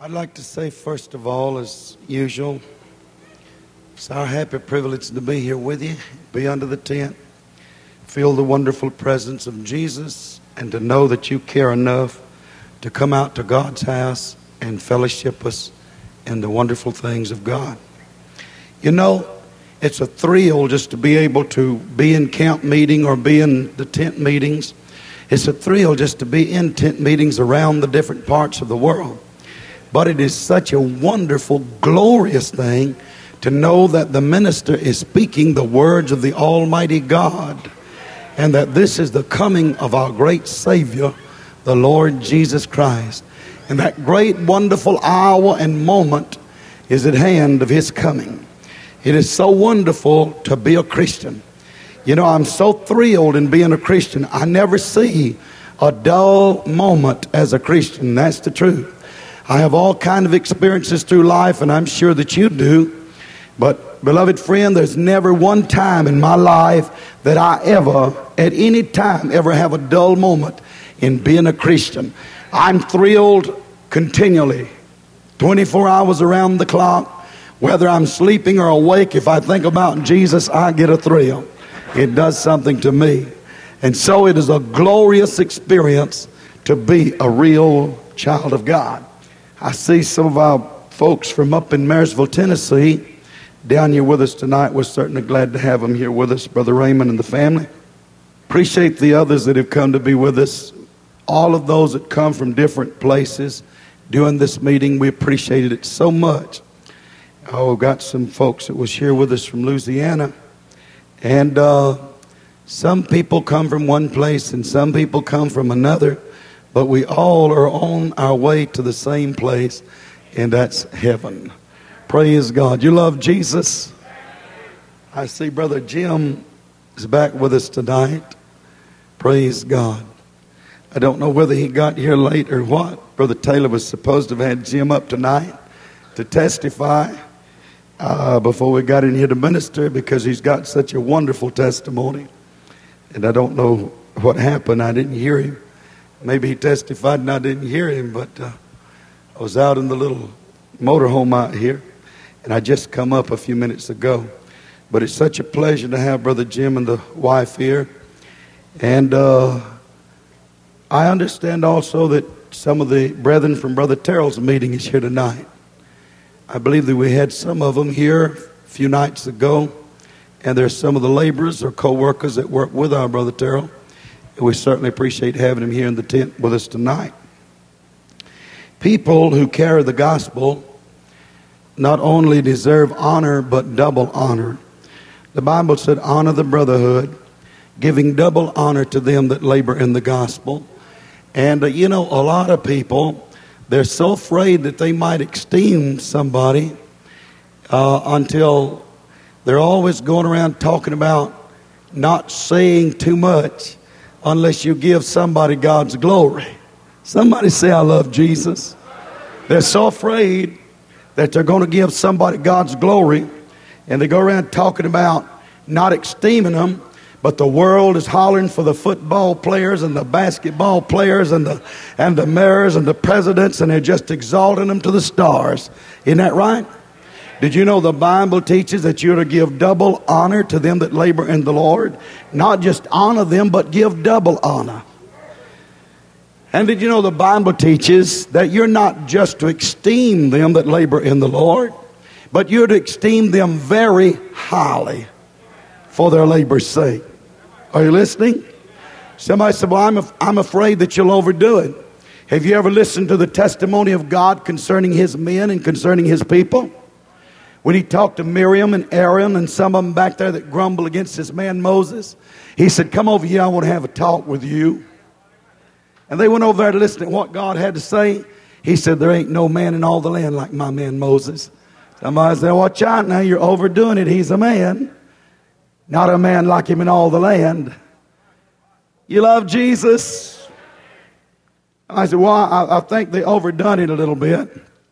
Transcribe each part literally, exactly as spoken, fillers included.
I'd like to say, first of all, as usual, it's our happy privilege to be here with you, be under the tent, feel the wonderful presence of Jesus, and to know that you care enough to come out to God's house and fellowship us in the wonderful things of God. You know, it's a thrill just to be able to be in camp meeting or be in the tent meetings. It's a thrill just to be in tent meetings around the different parts of the world. But it is such a wonderful, glorious thing to know that the minister is speaking the words of the Almighty God, and that this is the coming of our great Savior, the Lord Jesus Christ. And that great, wonderful hour and moment is at hand of His coming. It is so wonderful to be a Christian. You know, I'm so thrilled in being a Christian. I never see a dull moment as a Christian. That's the truth. I have all kind of experiences through life, and I'm sure that you do. But, beloved friend, there's never one time in my life that I ever, at any time, ever have a dull moment in being a Christian. I'm thrilled continually, twenty-four hours around the clock. Whether I'm sleeping or awake, if I think about Jesus, I get a thrill. It does something to me. And so it is a glorious experience to be a real child of God. I see some of our folks from up in Marysville, Tennessee, down here with us tonight. We're certainly glad to have them here with us, Brother Raymond and the family. Appreciate the others that have come to be with us. All of those that come from different places during this meeting, we appreciated it so much. Oh, got some folks that was here with us from Louisiana. And uh, some people come from one place and some people come from another. But we all are on our way to the same place, and that's heaven. Praise God. You love Jesus? I see Brother Jim is back with us tonight. Praise God. I don't know whether he got here late or what. Brother Taylor was supposed to have had Jim up tonight to testify uh, before we got in here to minister, because he's got such a wonderful testimony. And I don't know what happened. I didn't hear him. Maybe he testified and I didn't hear him, but uh, I was out in the little motorhome out here, and I just come up a few minutes ago. But it's such a pleasure to have Brother Jim and the wife here. And uh, I understand also that some of the brethren from Brother Terrell's meeting is here tonight. I believe that we had some of them here a few nights ago, and there's some of the laborers or co-workers that work with our Brother Terrell. We certainly appreciate having him here in the tent with us tonight. People who carry the gospel not only deserve honor, but double honor. The Bible said, honor the brotherhood, giving double honor to them that labor in the gospel. And, uh, you know, a lot of people, they're so afraid that they might esteem somebody uh, until they're always going around talking about not saying too much unless you give somebody God's glory. Somebody say, I love Jesus. They're so afraid that they're going to give somebody God's glory, and they go around talking about not esteeming them, but the world is hollering for the football players and the basketball players and the and the mayors and the presidents, and they're just exalting them to the stars. Isn't that right? Did you know the Bible teaches that you're to give double honor to them that labor in the Lord? Not just honor them, but give double honor. And did you know the Bible teaches that you're not just to esteem them that labor in the Lord, but you're to esteem them very highly for their labor's sake. Are you listening? Somebody said, well, I'm, af- I'm afraid that you'll overdo it. Have you ever listened to the testimony of God concerning His men and concerning His people? When He talked to Miriam and Aaron and some of them back there that grumble against this man Moses, He said, come over here, I want to have a talk with you. And they went over there to listen to what God had to say. He said, there ain't no man in all the land like my man Moses. Somebody said, watch out now, you're overdoing it. He's a man, not a man like him in all the land. You love Jesus? I said, well, I, I think they overdone it a little bit.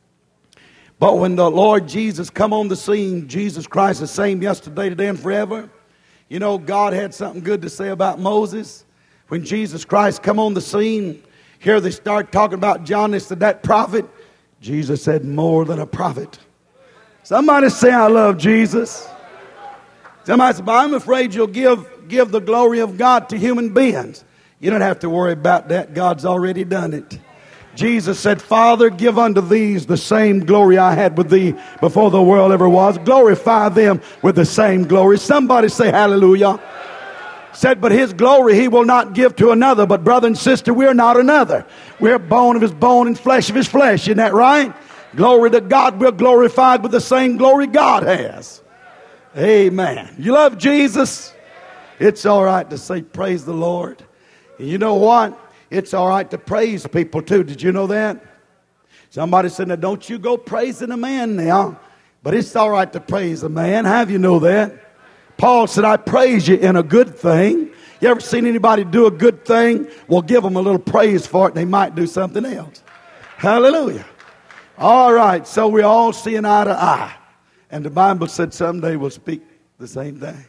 But when the Lord Jesus come on the scene, Jesus Christ the same yesterday, today, and forever. You know, God had something good to say about Moses. When Jesus Christ come on the scene, here they start talking about John. They said, that prophet Jesus said, more than a prophet. Somebody say, I love Jesus. Somebody said, I'm afraid you'll give, give the glory of God to human beings. You don't have to worry about that. God's already done it. Jesus said, Father, give unto these the same glory I had with thee before the world ever was. Glorify them with the same glory. Somebody say hallelujah. Said, but his glory he will not give to another. But brother and sister, we're not another. We're bone of his bone and flesh of his flesh. Isn't that right? Glory to God. We're glorified with the same glory God has. Amen. You love Jesus? It's all right to say praise the Lord. And you know what? It's all right to praise people too. Did you know that? Somebody said, now don't you go praising a man now. But it's all right to praise a man. How do you know that? Paul said, I praise you in a good thing. You ever seen anybody do a good thing? Well, give them a little praise for it and they might do something else. Hallelujah. All right, so we're all seeing eye to eye. And the Bible said someday we'll speak the same thing.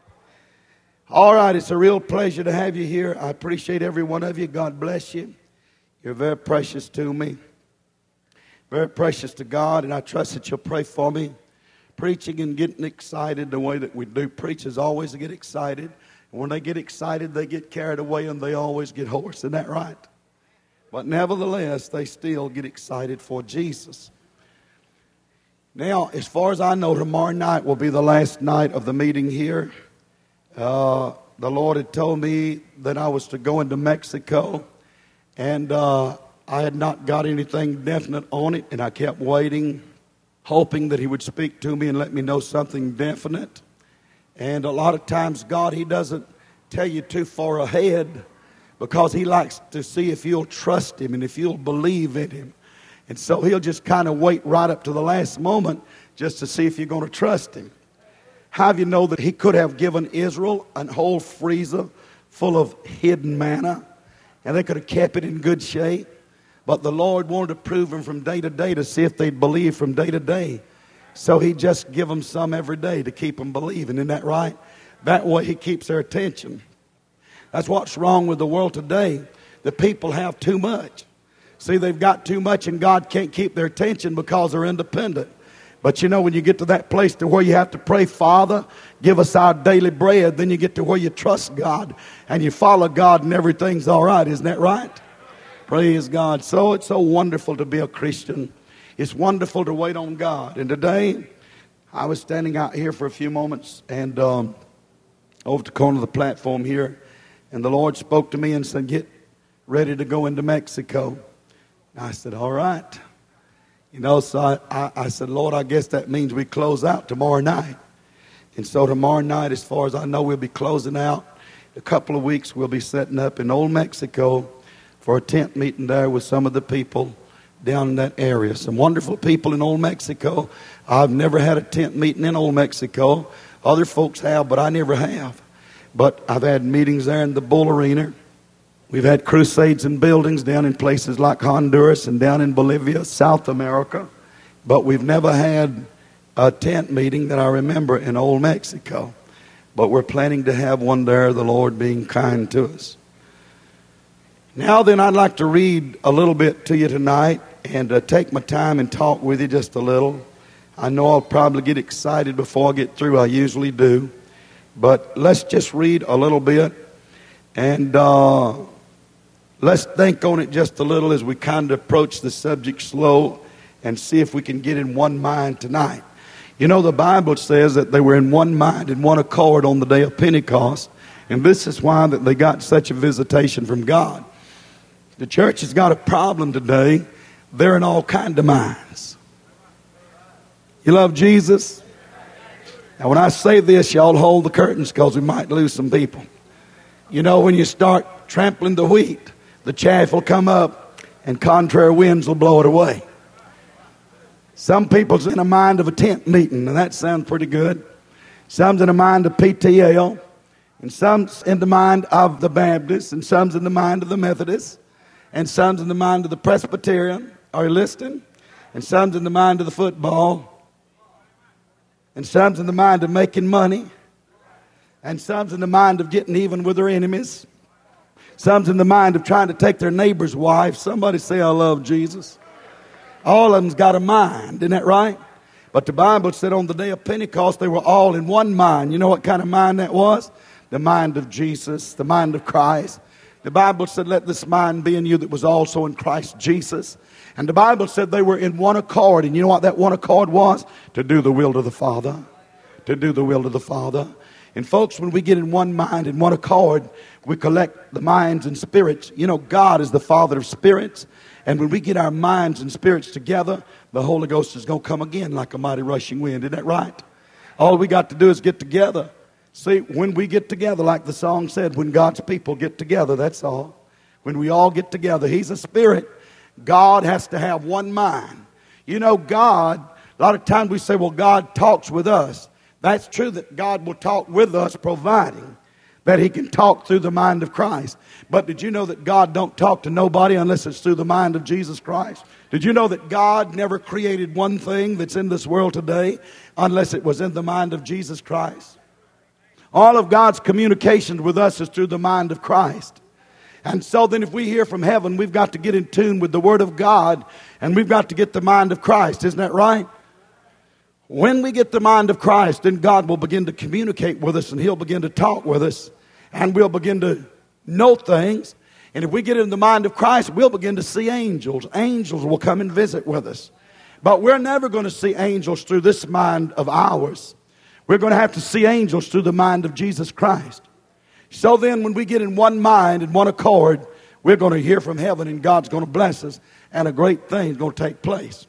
All right, it's a real pleasure to have you here. I appreciate every one of you. God bless you. You're very precious to me. Very precious to God, and I trust that you'll pray for me. Preaching and getting excited the way that we do. Preachers always get excited. And when they get excited, they get carried away and they always get hoarse. Isn't that right? But nevertheless, they still get excited for Jesus. Now, as far as I know, tomorrow night will be the last night of the meeting here. Uh, the Lord had told me that I was to go into Mexico. And uh, I had not got anything definite on it. And I kept waiting, hoping that he would speak to me and let me know something definite. And a lot of times God, he doesn't tell you too far ahead because he likes to see if you'll trust him and if you'll believe in him. And so he'll just kind of wait right up to the last moment just to see if you're going to trust him. How do you know that he could have given Israel a whole freezer full of hidden manna and they could have kept it in good shape? But the Lord wanted to prove them from day to day to see if they'd believe from day to day. So he just give them some every day to keep them believing. Isn't that right? That way he keeps their attention. That's what's wrong with the world today. The people have too much. See, they've got too much and God can't keep their attention because they're independent. But you know, when you get to that place to where you have to pray, Father, give us our daily bread, then you get to where you trust God and you follow God and everything's all right. Isn't that right? Praise God. So it's so wonderful to be a Christian. It's wonderful to wait on God. And today, I was standing out here for a few moments and um, over the corner of the platform here, and the Lord spoke to me and said, get ready to go into Mexico. And I said, all right. You know, so I, I, I said, Lord, I guess that means we close out tomorrow night. And so tomorrow night, as far as I know, we'll be closing out. In a couple of weeks, we'll be setting up in Old Mexico for a tent meeting there with some of the people down in that area. Some wonderful people in Old Mexico. I've never had a tent meeting in Old Mexico. Other folks have, but I never have. But I've had meetings there in the Bull Arena. We've had crusades and buildings down in places like Honduras and down in Bolivia, South America. But we've never had a tent meeting that I remember in Old Mexico. But we're planning to have one there, the Lord being kind to us. Now then, I'd like to read a little bit to you tonight and uh, take my time and talk with you just a little. I know I'll probably get excited before I get through. I usually do. But let's just read a little bit. And uh, let's think on it just a little as we kind of approach the subject slow and see if we can get in one mind tonight. You know, the Bible says that they were in one mind and one accord on the day of Pentecost. And this is why that they got such a visitation from God. The church has got a problem today. They're in all kind of minds. You love Jesus? Now, when I say this, y'all hold the curtains because we might lose some people. You know, when you start trampling the wheat, the chaff will come up and contrary winds will blow it away. Some people's in a mind of a tent meeting, and that sounds pretty good. Some's in a mind of P T L, and some's in the mind of the Baptists, and some's in the mind of the Methodists, and some's in the mind of the Presbyterian. Are you listening? And some's in the mind of the football, and some's in the mind of making money, and some's in the mind of getting even with their enemies. Some's in the mind of trying to take their neighbor's wife. Somebody say, I love Jesus. All of them's got a mind, isn't that right? But the Bible said on the day of Pentecost, they were all in one mind. You know what kind of mind that was? The mind of Jesus, the mind of Christ. The Bible said, let this mind be in you that was also in Christ Jesus. And the Bible said they were in one accord. And you know what that one accord was? To do the will of the Father. To do the will of the Father. And folks, when we get in one mind, in one accord, we collect the minds and spirits. You know, God is the Father of spirits. And when we get our minds and spirits together, the Holy Ghost is going to come again like a mighty rushing wind. Isn't that right? All we got to do is get together. See, when we get together, like the song said, when God's people get together, that's all. When we all get together, He's a spirit. God has to have one mind. You know, God, a lot of times we say, well, God talks with us. That's true that God will talk with us, providing that He can talk through the mind of Christ. But did you know that God don't talk to nobody unless it's through the mind of Jesus Christ? Did you know that God never created one thing that's in this world today unless it was in the mind of Jesus Christ? All of God's communications with us is through the mind of Christ. And so then if we hear from heaven, we've got to get in tune with the Word of God, and we've got to get the mind of Christ. Isn't that right? When we get the mind of Christ, then God will begin to communicate with us, and He'll begin to talk with us, and we'll begin to know things. And if we get in the mind of Christ, we'll begin to see angels. Angels will come and visit with us. But we're never going to see angels through this mind of ours. We're going to have to see angels through the mind of Jesus Christ. So then when we get in one mind and one accord, we're going to hear from heaven, and God's going to bless us, and a great thing is going to take place.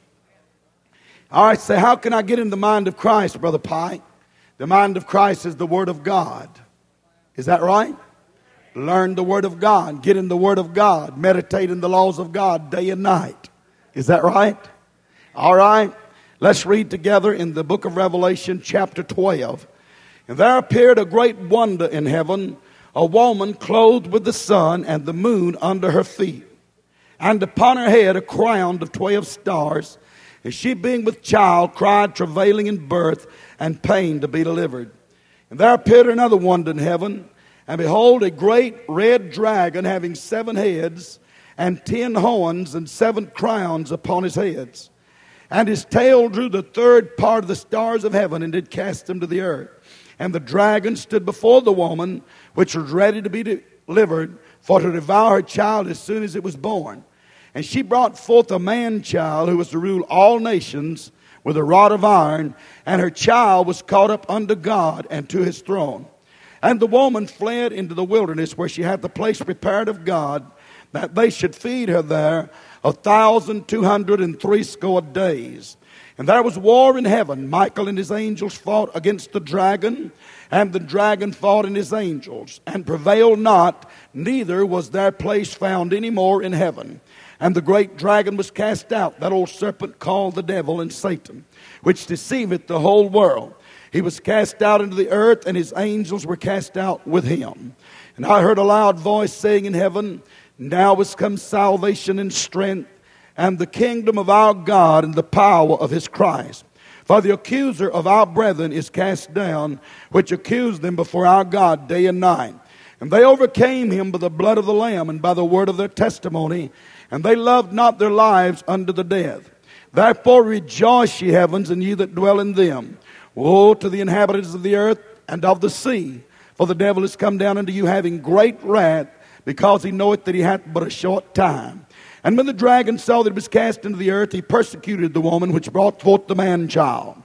All right, say, how can I get in the mind of Christ, Brother Pike? The mind of Christ is the Word of God. Is that right? Learn the Word of God. Get in the Word of God. Meditate in the laws of God day and night. Is that right? All right. Let's read together in the book of Revelation chapter twelve. And there appeared a great wonder in heaven, a woman clothed with the sun and the moon under her feet, and upon her head a crown of twelve stars. And she being with child cried, travailing in birth and pain to be delivered. And there appeared another wonder in heaven, and behold, a great red dragon having seven heads and ten horns and seven crowns upon his heads. And his tail drew the third part of the stars of heaven and did cast them to the earth. And the dragon stood before the woman, which was ready to be delivered, for to devour her child as soon as it was born. And she brought forth a man-child who was to rule all nations with a rod of iron, and her child was caught up unto God and to His throne. And the woman fled into the wilderness, where she had the place prepared of God, that they should feed her there a thousand two hundred and threescore days. And there was war in heaven. Michael and his angels fought against the dragon, and the dragon fought and his angels, and prevailed not, neither was their place found any more in heaven. And the great dragon was cast out, that old serpent called the devil and Satan, which deceiveth the whole world. He was cast out into the earth, and his angels were cast out with him. And I heard a loud voice saying in heaven, now is come salvation and strength, and the kingdom of our God, and the power of His Christ. For the accuser of our brethren is cast down, which accused them before our God day and night. And they overcame him by the blood of the Lamb and by the word of their testimony, and they loved not their lives unto the death. Therefore rejoice, ye heavens, and ye that dwell in them. Woe to the inhabitants of the earth and of the sea, for the devil is come down unto you having great wrath, because he knoweth that he hath but a short time. And when the dragon saw that it was cast into the earth, he persecuted the woman which brought forth the man-child.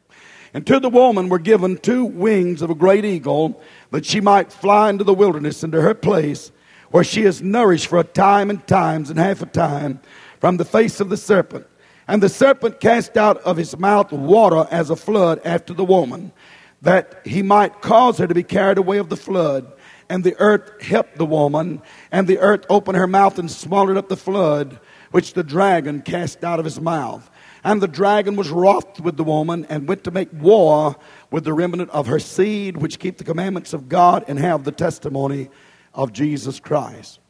And to the woman were given two wings of a great eagle, that she might fly into the wilderness, into her place, where she is nourished for a time and times and half a time from the face of the serpent. And the serpent cast out of his mouth water as a flood after the woman, that he might cause her to be carried away of the flood. And the earth helped the woman, and the earth opened her mouth and swallowed up the flood, which the dragon cast out of his mouth. And the dragon was wroth with the woman, and went to make war with the remnant of her seed, which keep the commandments of God and have the testimony of Jesus Christ.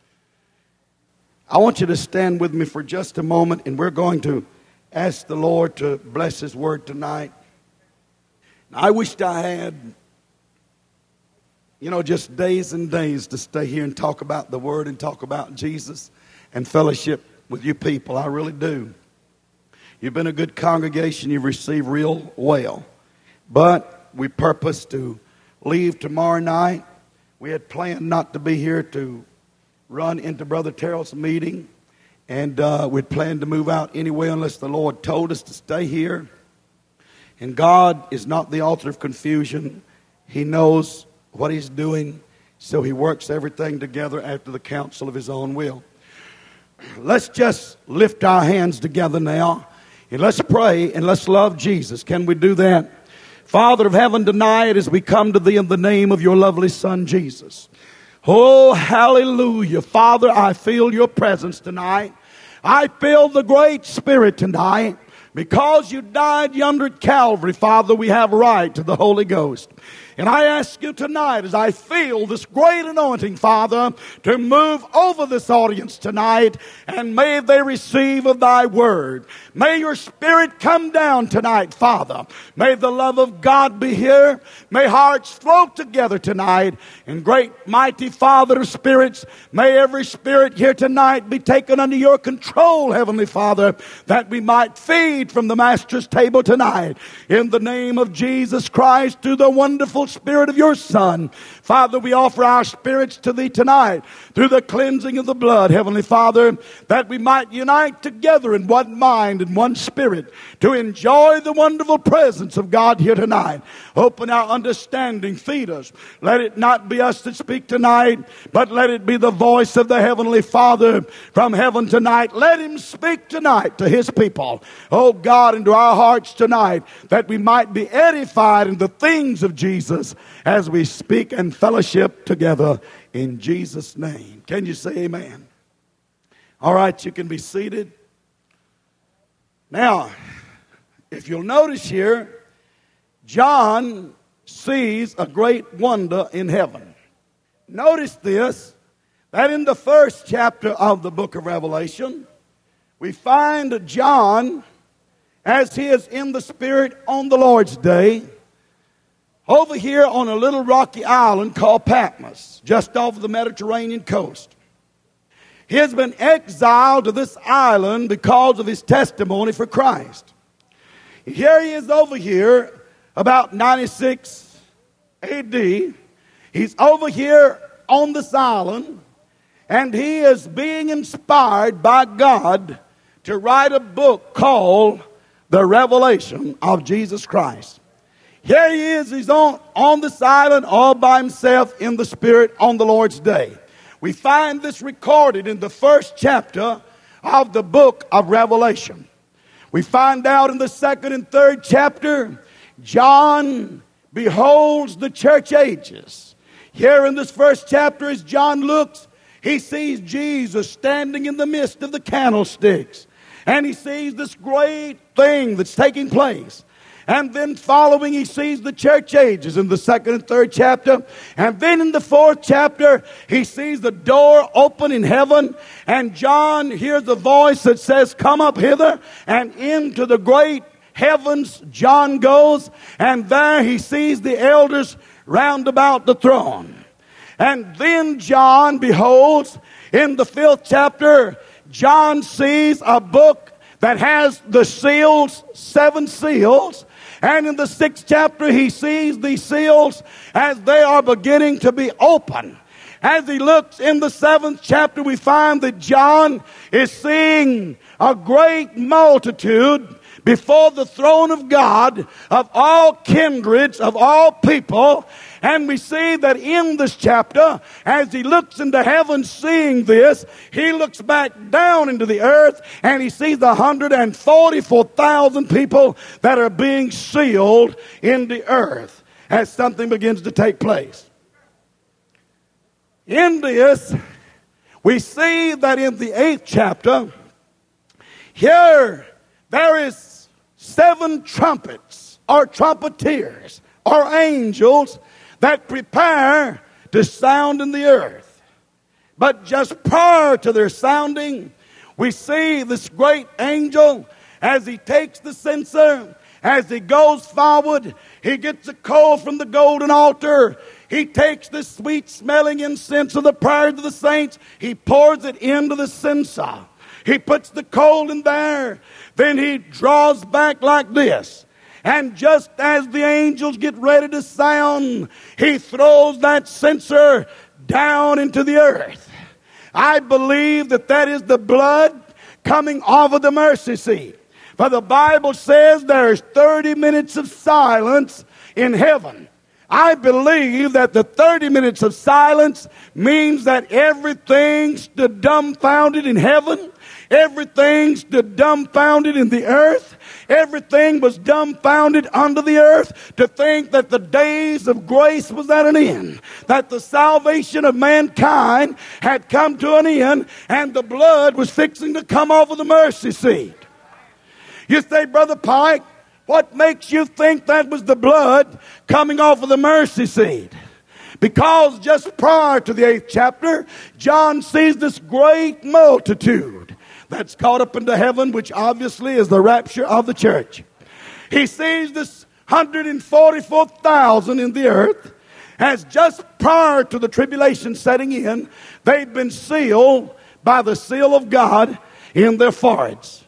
I want you to stand with me for just a moment, and we're going to ask the Lord to bless His word tonight. I wished I had, you know, just days and days to stay here and talk about the word and talk about Jesus and fellowship with you people. I really do. You've been a good congregation. You've received real well. But we purpose to leave tomorrow night. We had planned not to be here to run into Brother Terrell's meeting. And uh, we'd planned to move out anyway unless the Lord told us to stay here. And God is not the author of confusion. He knows what He's doing. So He works everything together after the counsel of His own will. Let's just lift our hands together now. And let's pray and let's love Jesus. Can we do that? Father of heaven, tonight as we come to Thee in the name of Your lovely Son, Jesus. Oh, hallelujah. Father, I feel Your presence tonight. I feel the great Spirit tonight. Because You died yonder at Calvary, Father, we have right to the Holy Ghost. And I ask You tonight, as I feel this great anointing, Father, to move over this audience tonight, and may they receive of Thy word. May Your Spirit come down tonight, Father. May the love of God be here. May hearts flow together tonight. And great, mighty Father of spirits, may every spirit here tonight be taken under Your control, Heavenly Father, that we might feed from the Master's table tonight. In the name of Jesus Christ, through the wonderful Spirit of Your Son, Father, we offer our spirits to Thee tonight through the cleansing of the blood, Heavenly Father, that we might unite together in one mind and one spirit to enjoy the wonderful presence of God here tonight. Open our understanding, feed us. Let it not be us that speak tonight, but let it be the voice of the Heavenly Father from heaven tonight. Let Him speak tonight to His people. Oh God, into our hearts tonight, that we might be edified in the things of Jesus as we speak and fellowship together in Jesus' name. Can you say amen? All right, you can be seated. Now, if you'll notice here, John sees a great wonder in heaven. Notice this, that in the first chapter of the book of Revelation, we find John, as he is in the Spirit on the Lord's day, over here on a little rocky island called Patmos, just off of the Mediterranean coast. He has been exiled to this island because of his testimony for Christ. Here he is over here, about ninety-six A D. He's over here on this island, and he is being inspired by God to write a book called The Revelation of Jesus Christ. Here he is, he's on, on this island all by himself in the Spirit on the Lord's day. We find this recorded in the first chapter of the book of Revelation. We find out in the second and third chapter, John beholds the church ages. Here in this first chapter, as John looks, he sees Jesus standing in the midst of the candlesticks. And he sees this great thing that's taking place. And then following, he sees the church ages in the second and third chapter. And then in the fourth chapter, he sees the door open in heaven. And John hears a voice that says, "Come up hither." And into the great heavens John goes. And there he sees the elders round about the throne. And then John beholds, in the fifth chapter, John sees a book that has the seals, seven seals. And in the sixth chapter, he sees these seals as they are beginning to be open. As he looks in the seventh chapter, we find that John is seeing a great multitude before the throne of God, of all kindreds, of all people. And we see that in this chapter, as he looks into heaven seeing this, he looks back down into the earth and he sees the one hundred forty-four thousand people that are being sealed in the earth as something begins to take place. In this, we see that in the eighth chapter, here there is seven trumpets or trumpeters or angels that prepare to sound in the earth. But just prior to their sounding, we see this great angel as he takes the censer, as he goes forward, he gets a coal from the golden altar. He takes the sweet smelling incense of the prayers of the saints. He pours it into the censer. He puts the coal in there. Then he draws back like this. And just as the angels get ready to sound, he throws that censer down into the earth. I believe that that is the blood coming off of the mercy seat. For the Bible says there's thirty minutes of silence in heaven. I believe that the thirty minutes of silence means that everything stood dumbfounded in heaven. Everything stood dumbfounded in the earth. Everything was dumbfounded under the earth to think that the days of grace was at an end, that the salvation of mankind had come to an end, and the blood was fixing to come off of the mercy seat. You say, Brother Pike, what makes you think that was the blood coming off of the mercy seat? Because just prior to the eighth chapter, John sees this great multitude that's caught up into heaven, which obviously is the rapture of the church. He sees this one hundred forty-four thousand in the earth, as just prior to the tribulation setting in, they've been sealed by the seal of God in their foreheads.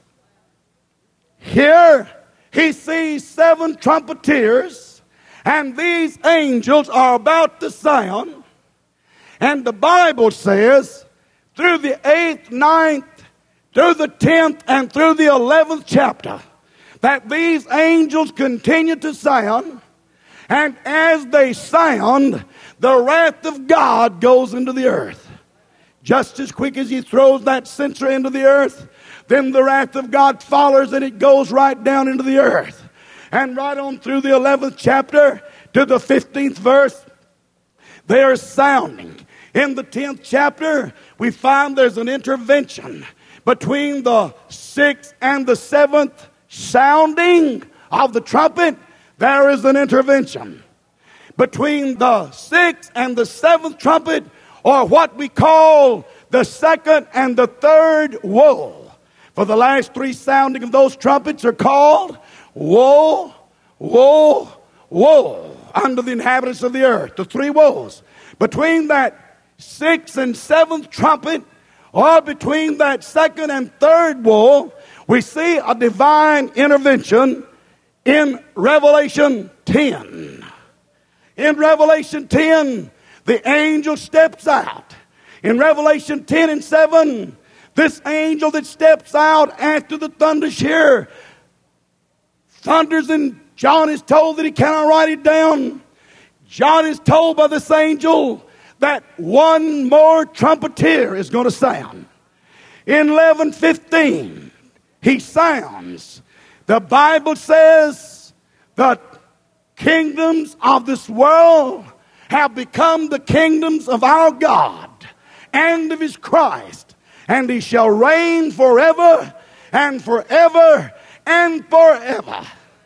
Here, he sees seven trumpeters, and these angels are about to sound. And the Bible says, through the eighth, ninth, through the tenth, and through the eleventh chapter, that these angels continue to sound. And as they sound, the wrath of God goes into the earth. Just as quick as he throws that censer into the earth, then the wrath of God follows, and it goes right down into the earth. And right on through the eleventh chapter to the fifteenth verse, they are sounding. In the tenth chapter, we find there's an intervention between the sixth and the seventh sounding of the trumpet. There is an intervention between the sixth and the seventh trumpet, or what we call the second and the third woe. For the last three sounding of those trumpets are called woe, woe, woe unto the inhabitants of the earth. The three woes. Between that sixth and seventh trumpet, or between that second and third woe, we see a divine intervention in Revelation ten. In Revelation ten, the angel steps out. In Revelation ten and seven, this angel that steps out after the thunders here thunders, and John is told that he cannot write it down. John is told by this angel that one more trumpeter is going to sound. In eleven fifteen, he sounds. The Bible says the kingdoms of this world have become the kingdoms of our God and of his Christ, and he shall reign forever and forever and forever.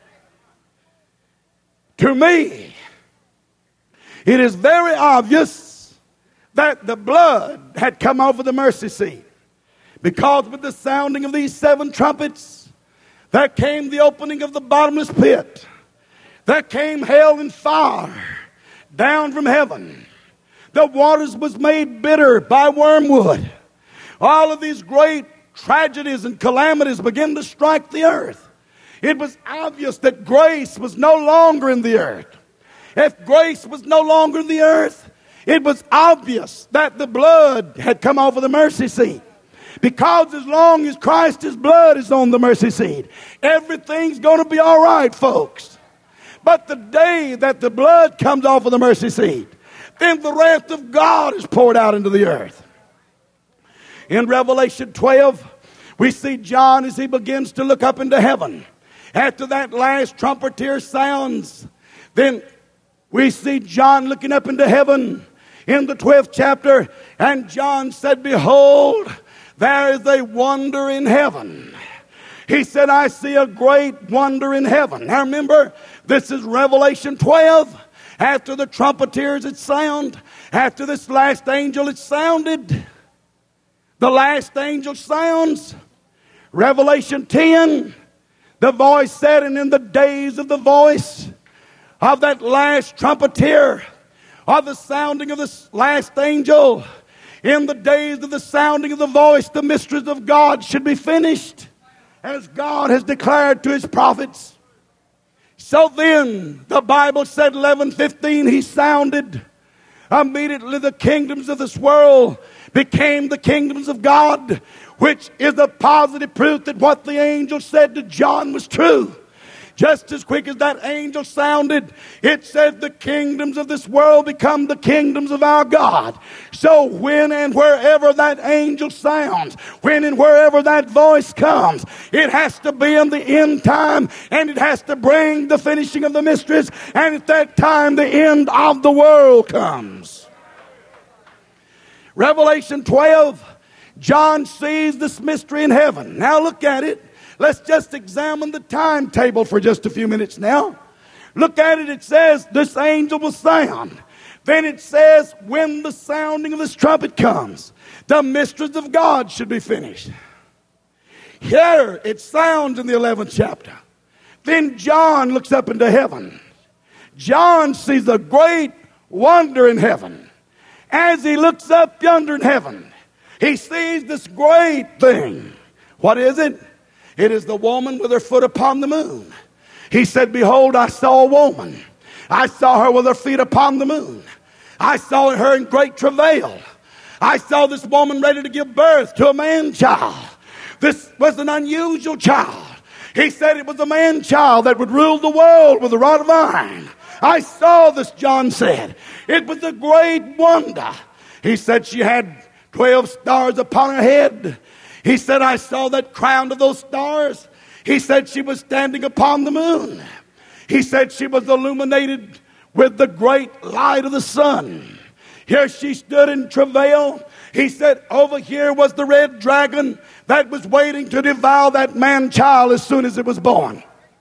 To me, it is very obvious that the blood had come over the mercy seat, because with the sounding of these seven trumpets, there came the opening of the bottomless pit. There came hail and fire down from heaven. The waters was made bitter by wormwood. All of these great tragedies and calamities began to strike the earth. It was obvious that grace was no longer in the earth. If grace was no longer in the earth, it was obvious that the blood had come over the mercy seat. Because as long as Christ's blood is on the mercy seat, everything's going to be all right, folks. But the day that the blood comes off of the mercy seat, then the wrath of God is poured out into the earth. In Revelation twelve, we see John as he begins to look up into heaven. After that last trumpeter sounds, then we see John looking up into heaven in the twelfth chapter. And John said, behold, there is a wonder in heaven. He said, I see a great wonder in heaven. Now remember, this is Revelation twelve. After the trumpeters had sounded, after this last angel had sounded, the last angel sounds. Revelation ten, the voice said, and in the days of the voice of that last trumpeter, of the sounding of this last angel, In the days of the sounding of the voice, the mysteries of God should be finished, as God has declared to his prophets. So then, the Bible said, eleven fifteen, he sounded. Immediately the kingdoms of this world became the kingdoms of God, which is a positive proof that what the angel said to John was true. Just as quick as that angel sounded, it said the kingdoms of this world become the kingdoms of our God. So when and wherever that angel sounds, when and wherever that voice comes, it has to be in the end time, and it has to bring the finishing of the mysteries, and at that time the end of the world comes. Revelation twelve, John sees this mystery in heaven. Now look at it. Let's just examine the timetable for just a few minutes now. Look at it. It says this angel will sound. Then it says when the sounding of this trumpet comes, the mysteries of God should be finished. Here it sounds in the eleventh chapter. Then John looks up into heaven. John sees a great wonder in heaven. As he looks up yonder in heaven, he sees this great thing. What is it? It is the woman with her foot upon the moon. He said, behold, I saw a woman. I saw her with her feet upon the moon. I saw her in great travail. I saw this woman ready to give birth to a man-child. This was an unusual child. He said it was a man-child that would rule the world with a rod of iron. I saw this, John said. It was a great wonder. He said she had twelve stars upon her head. He said, I saw that crown of those stars. He said she was standing upon the moon. He said she was illuminated with the great light of the sun. Here she stood in travail. He said, over here was the red dragon that was waiting to devour that man-child as soon as it was born.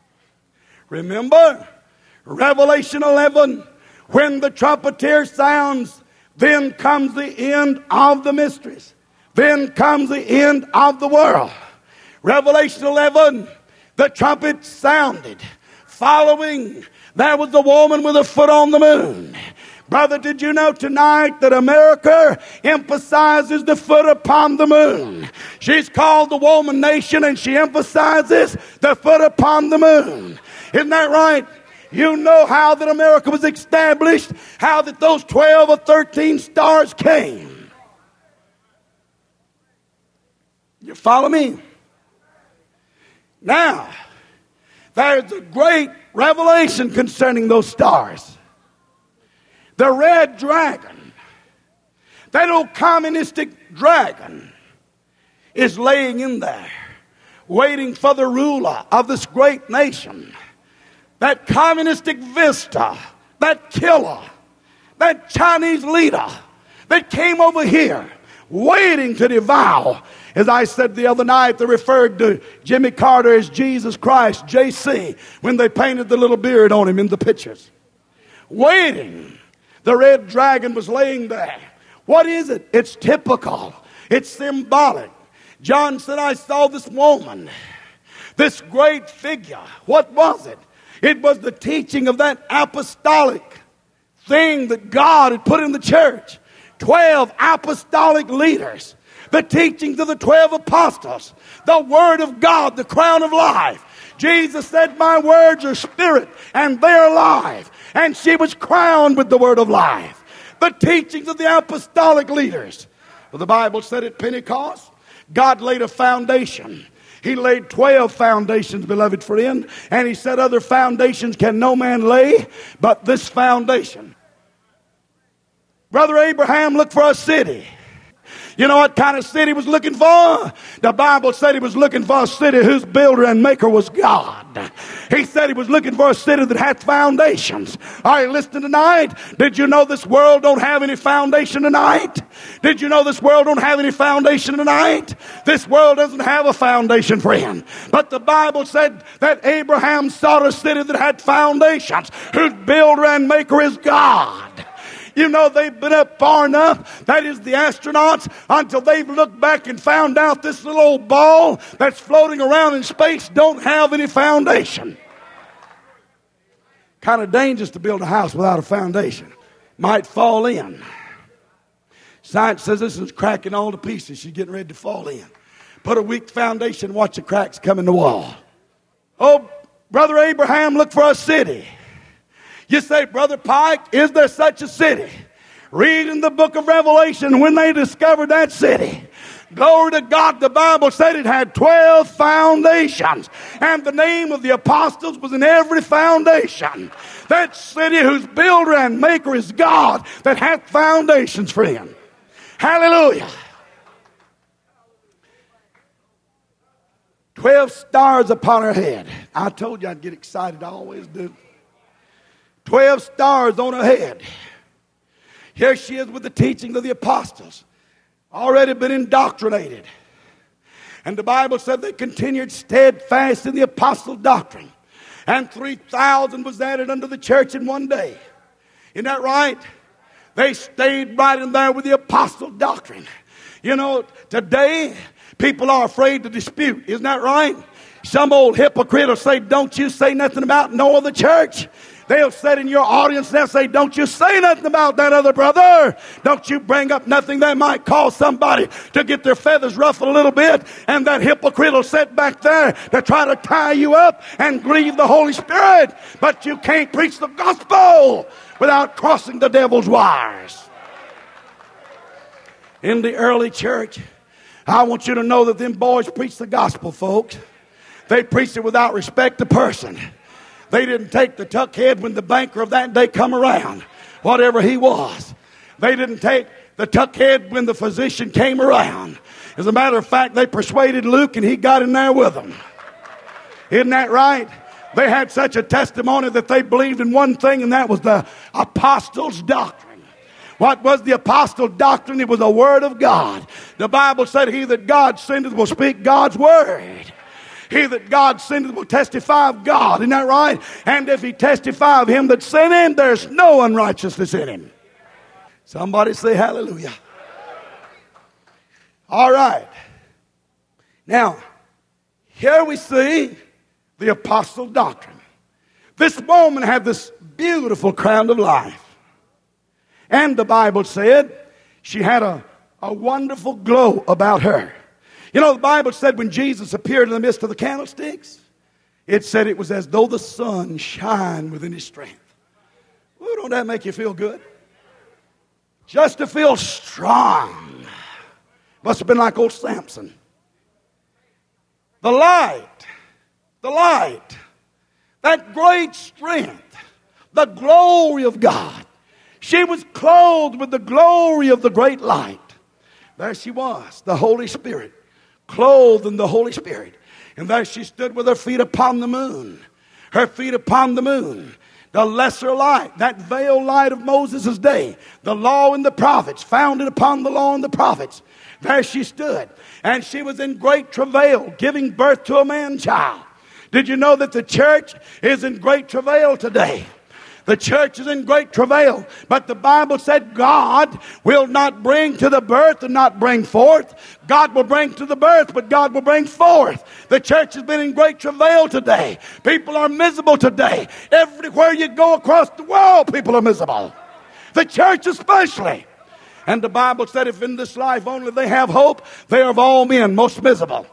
Remember, Revelation eleven, when the trumpeter sounds, then comes the end of the mysteries. Then comes the end of the world. Revelation eleven, the trumpet sounded. Following, there was the woman with a foot on the moon. Brother, did you know tonight that America emphasizes the foot upon the moon? She's called the woman nation, and she emphasizes the foot upon the moon. Isn't that right? You know how that America was established, how that those twelve or thirteen stars came. You follow me? Now, there's a great revelation concerning those stars. The red dragon, that old communistic dragon, is laying in there, waiting for the ruler of this great nation. That communistic vista, that killer, that Chinese leader that came over here, waiting to devour. As I said the other night, they referred to Jimmy Carter as Jesus Christ, J C, when they painted the little beard on him in the pictures. Waiting. The red dragon was laying there. What is it? It's typical. It's symbolic. John said, I saw this woman, this great figure. What was it? It was the teaching of that apostolic thing that God had put in the church. Twelve apostolic leaders. The teachings of the twelve apostles. The word of God, the crown of life. Jesus said, my words are spirit and they're life. And she was crowned with the word of life. The teachings of the apostolic leaders. Well, the Bible said at Pentecost, God laid a foundation. He laid twelve foundations, beloved friend. And he said, other foundations can no man lay but this foundation. Brother Abraham looked for a city. You know what kind of city he was looking for? The Bible said he was looking for a city whose builder and maker was God. He said he was looking for a city that had foundations. Are you listening tonight? Did you know this world don't have any foundation tonight? Did you know this world don't have any foundation tonight? This world doesn't have a foundation, friend. But the Bible said that Abraham sought a city that had foundations, whose builder and maker is God. You know, they've been up far enough, that is the astronauts, until they've looked back and found out this little old ball that's floating around in space don't have any foundation. Kind of dangerous to build a house without a foundation. Might fall in. Science says this is cracking all to pieces. She's getting ready to fall in. Put a weak foundation, watch the cracks come in the wall. Oh, Brother Abraham, look for a city. You say, Brother Pike, is there such a city? Read in the book of Revelation when they discovered that city. Glory to God, the Bible said it had twelve foundations. And the name of the apostles was in every foundation. That city whose builder and maker is God, that hath foundations for him. Hallelujah. Twelve stars upon her head. I told you I'd get excited. I always do. Twelve stars on her head. Here she is with the teaching of the apostles. Already been indoctrinated. And the Bible said they continued steadfast in the apostle doctrine. And three thousand was added unto the church in one day. Isn't that right? They stayed right in there with the apostle doctrine. You know, today, people are afraid to dispute. Isn't that right? Some old hypocrite will say, don't you say nothing about no other church. They'll sit in your audience and they'll say, don't you say nothing about that other brother. Don't you bring up nothing that might cause somebody to get their feathers ruffled a little bit. And that hypocrite will sit back there to try to tie you up and grieve the Holy Spirit. But you can't preach the gospel without crossing the devil's wires. In the early church, I want you to know that them boys preached the gospel, folks. They preached it without respect to person. They didn't take the tuckhead when the banker of that day come around, whatever he was. They didn't take the tuckhead when the physician came around. As a matter of fact, they persuaded Luke and he got in there with them. Isn't that right? They had such a testimony that they believed in one thing, and that was the apostles' doctrine. What was the apostle doctrine? It was the word of God. The Bible said, he that God sendeth will speak God's word. He that God sendeth will testify of God. Isn't that right? And if he testify of him that sent him, there's no unrighteousness in him. Somebody say hallelujah. All right. Now, here we see the apostle doctrine. This woman had this beautiful crown of life. And the Bible said she had a, a wonderful glow about her. You know, the Bible said when Jesus appeared in the midst of the candlesticks, it said it was as though the sun shined within his strength. Ooh, don't that make you feel good? Just to feel strong. Must have been like old Samson. The light, the light, that great strength, the glory of God. She was clothed with the glory of the great light. There she was, the Holy Spirit, clothed in the Holy Spirit. And there she stood with her feet upon the moon. Her feet upon the moon. The lesser light, that veiled light of Moses' day. The law and the prophets, founded upon the law and the prophets. There she stood. And she was in great travail, giving birth to a man-child. Did you know that the church is in great travail today? The church is in great travail. But the Bible said God will not bring to the birth and not bring forth. God will bring to the birth, but God will bring forth. The church has been in great travail today. People are miserable today. Everywhere you go across the world, people are miserable. The church especially. And the Bible said if in this life only they have hope, they are of all men most miserable.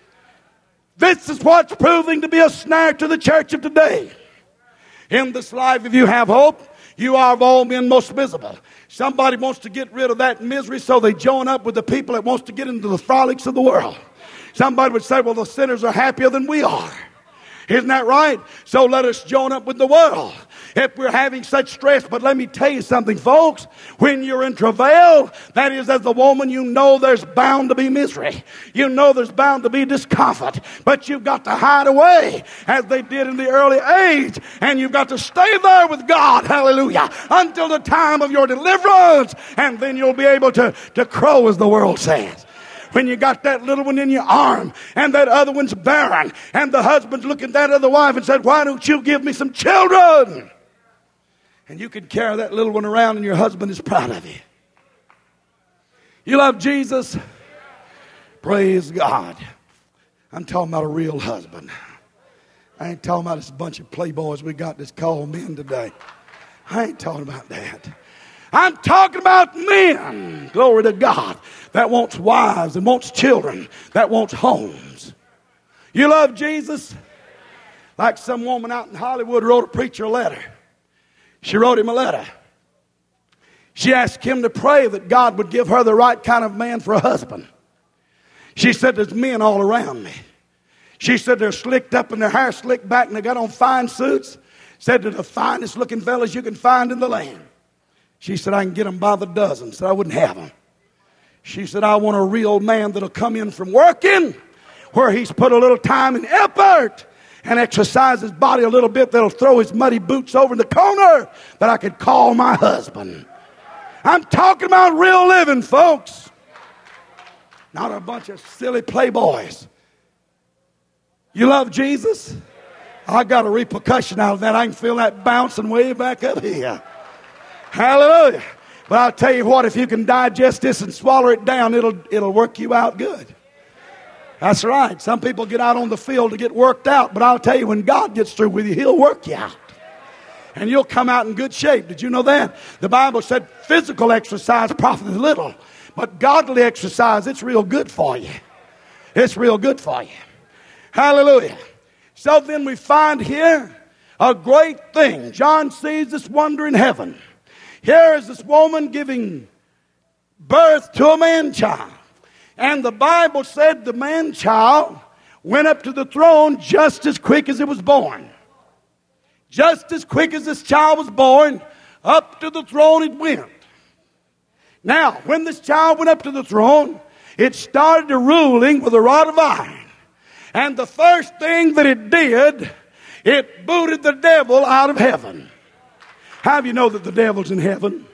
This is what's proving to be a snare to the church of today. In this life, if you have hope, you are of all men most miserable. Somebody wants to get rid of that misery, so they join up with the people that wants to get into the frolics of the world. Somebody would say, well, the sinners are happier than we are. Isn't that right? So let us join up with the world if we're having such stress. But let me tell you something, folks. When you're in travail, that is, as the woman, you know there's bound to be misery. You know there's bound to be discomfort. But you've got to hide away, as they did in the early age. And you've got to stay there with God, hallelujah, until the time of your deliverance. And then you'll be able to, to crow, as the world says. When you got that little one in your arm and that other one's barren, and the husband's looking at that other wife and said, why don't you give me some children? And you can carry that little one around and your husband is proud of you. You love Jesus? Praise God. I'm talking about a real husband. I ain't talking about this bunch of playboys we got that's called men today. I ain't talking about that. I'm talking about men, glory to God, that wants wives and wants children, that wants homes. You love Jesus? Like some woman out in Hollywood wrote a preacher a letter. She wrote him a letter. She asked him to pray that God would give her the right kind of man for a husband. She said, there's men all around me. She said they're slicked up and their hair slicked back and they got on fine suits. Said they're the finest looking fellas you can find in the land. She said, I can get them by the dozen. Said I wouldn't have them. She said, I want a real man that'll come in from working where he's put a little time and effort and exercise his body a little bit, that'll throw his muddy boots over in the corner, that I could call my husband. I'm talking about real living, folks. Not a bunch of silly playboys. You love Jesus? I got a repercussion out of that. I can feel that bouncing way back up here. Hallelujah. But I'll tell you what, if you can digest this and swallow it down, it'll, it'll work you out good. That's right. Some people get out on the field to get worked out, but I'll tell you, when God gets through with you, he'll work you out. And you'll come out in good shape. Did you know that? The Bible said physical exercise profiteth little, but godly exercise, it's real good for you. It's real good for you. Hallelujah. So then we find here a great thing. John sees this wonder in heaven. Here is this woman giving birth to a man-child. And the Bible said the man-child went up to the throne just as quick as it was born. Just as quick as this child was born, up to the throne it went. Now, when this child went up to the throne, it started to ruling with a rod of iron. And the first thing that it did, it booted the devil out of heaven. How do you know that the devil's in heaven?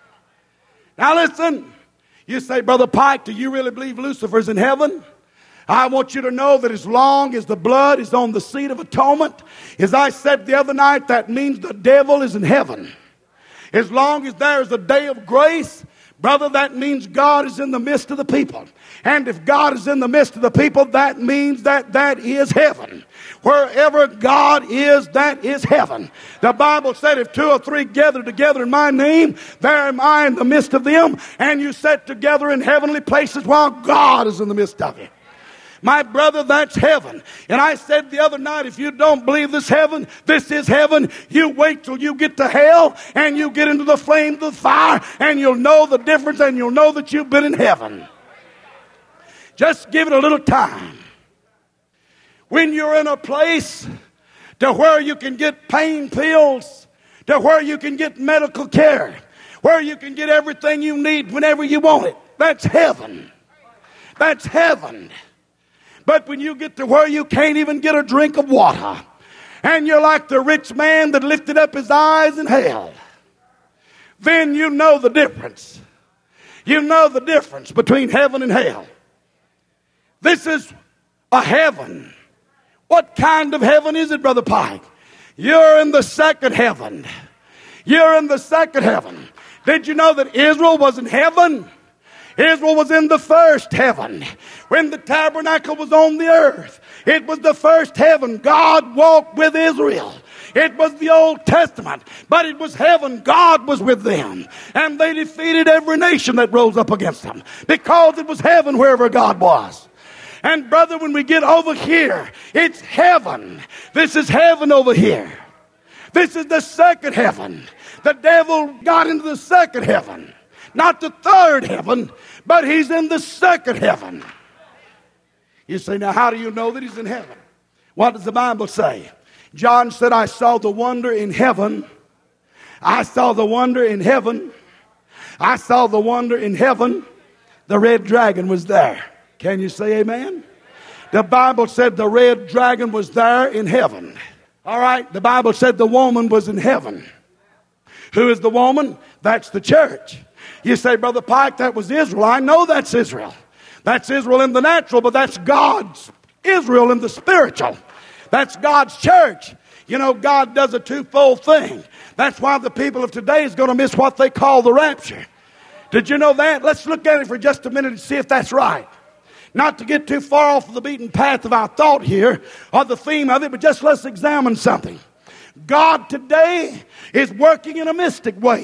Now listen. You say, Brother Pike, do you really believe Lucifer's in heaven? I want you to know that as long as the blood is on the seat of atonement, as I said the other night, that means the devil is in heaven. As long as there is a day of grace, brother, that means God is in the midst of the people. And if God is in the midst of the people, that means that that is heaven. Wherever God is, that is heaven. The Bible said, if two or three gather together in my name, there am I in the midst of them. And you sit together in heavenly places while God is in the midst of you. My brother, that's heaven. And I said the other night, if you don't believe this heaven, this is heaven, you wait till you get to hell and you get into the flames of the fire and you'll know the difference and you'll know that you've been in heaven. Just give it a little time. When you're in a place to where you can get pain pills, to where you can get medical care, where you can get everything you need whenever you want it, that's heaven. That's heaven. But when you get to where you can't even get a drink of water, and you're like the rich man that lifted up his eyes in hell, then you know the difference. You know the difference between heaven and hell. This is a heaven. What kind of heaven is it, Brother Pike? You're in the second heaven. You're in the second heaven. Did you know that Israel was in heaven? Israel was in the first heaven. When the tabernacle was on the earth, it was the first heaven. God walked with Israel. It was the Old Testament, but it was heaven. God was with them. And they defeated every nation that rose up against them because it was heaven wherever God was. And brother, when we get over here, it's heaven. This is heaven over here. This is the second heaven. The devil got into the second heaven. Not the third heaven, but he's in the second heaven. You say, now how do you know that he's in heaven? What does the Bible say? John said, I saw the wonder in heaven. I saw the wonder in heaven. I saw the wonder in heaven. The red dragon was there. Can you say amen? The Bible said the red dragon was there in heaven. All right, the Bible said the woman was in heaven. Who is the woman? That's the church. You say, Brother Pike, that was Israel. I know that's Israel. That's Israel in the natural, but that's God's Israel in the spiritual. That's God's church. You know, God does a twofold thing. That's why the people of today is going to miss what they call the rapture. Did you know that? Let's look at it for just a minute and see if that's right. Not to get too far off of the beaten path of our thought here, or the theme of it, but just let's examine something. God today is working in a mystic way.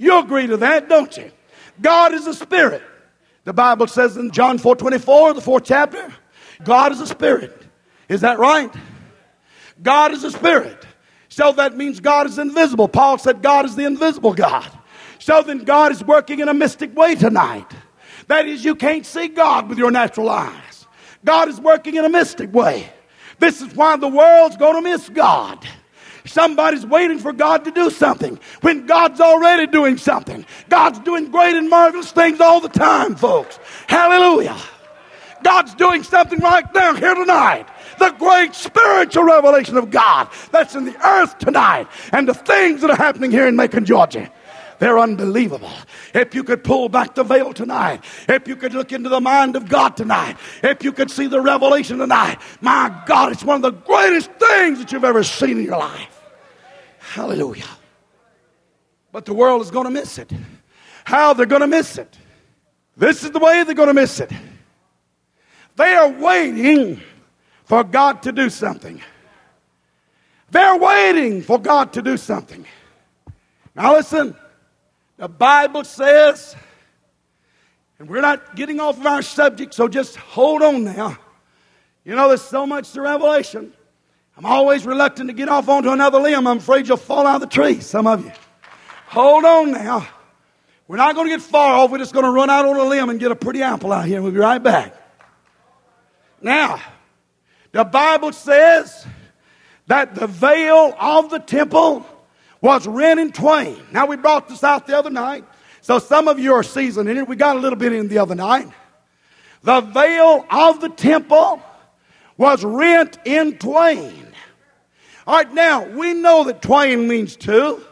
You agree to that, don't you? God is a spirit. The Bible says in John four twenty-four, the fourth chapter, God is a spirit. Is that right? God is a spirit. So that means God is invisible. Paul said God is the invisible God. So then God is working in a mystic way tonight. That is, you can't see God with your natural eyes. God is working in a mystic way. This is why the world's going to miss God. Somebody's waiting for God to do something when God's already doing something. God's doing great and marvelous things all the time, folks. Hallelujah. God's doing something right now here tonight. The great spiritual revelation of God that's in the earth tonight. And the things that are happening here in Macon, Georgia. They're unbelievable. If you could pull back the veil tonight, if you could look into the mind of God tonight, if you could see the revelation tonight, my God, it's one of the greatest things that you've ever seen in your life. Hallelujah. But the world is going to miss it. How they're going to miss it? This is the way they're going to miss it. They are waiting for God to do something. They're waiting for God to do something. Now listen. The Bible says, and we're not getting off of our subject, so just hold on now. You know, there's so much to Revelation. I'm always reluctant to get off onto another limb. I'm afraid you'll fall out of the tree, some of you. Hold on now. We're not going to get far off. We're just going to run out on a limb and get a pretty apple out here, and we'll be right back. Now, the Bible says that the veil of the temple was rent in twain. Now, we brought this out the other night, so some of you are seasoned in it. We got a little bit in the other night. The veil of the temple was rent in twain. All right, now, we know that twain means two.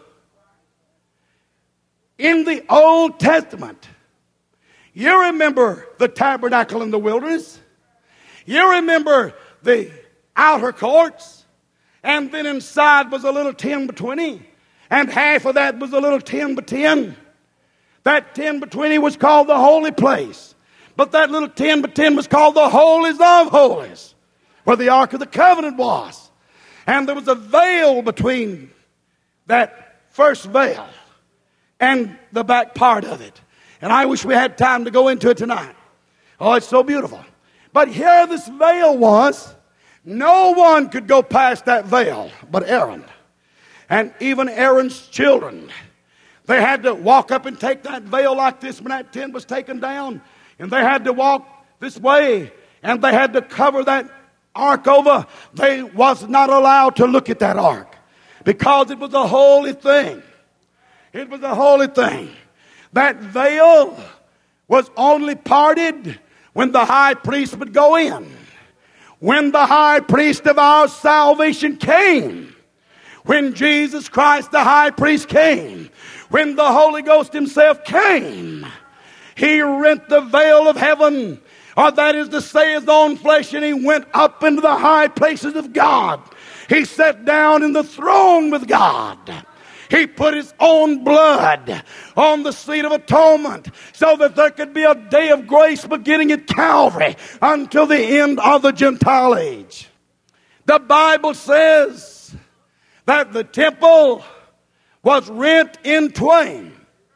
In the Old Testament, you remember the tabernacle in the wilderness. You remember the outer courts. And then inside was a little ten by twenty. And half of that was a little ten by ten. That ten by twenty was called the holy place. But that little ten by ten was called the holies of holies, where the Ark of the Covenant was. And there was a veil between that first veil and the back part of it. And I wish we had time to go into it tonight. Oh, it's so beautiful. But here this veil was. No one could go past that veil but Aaron. And even Aaron's children. They had to walk up and take that veil like this when that tent was taken down. And they had to walk this way. And they had to cover that ark over. They was not allowed to look at that ark. Because it was a holy thing. It was a holy thing. That veil was only parted when the high priest would go in. When the high priest of our salvation came. When Jesus Christ, the high priest, came. When the Holy Ghost himself came. He rent the veil of heaven. Or that is to say, his own flesh. And he went up into the high places of God. He sat down in the throne with God. He put his own blood on the seat of atonement so that there could be a day of grace beginning at Calvary until the end of the Gentile age. The Bible says that the temple was rent in twain.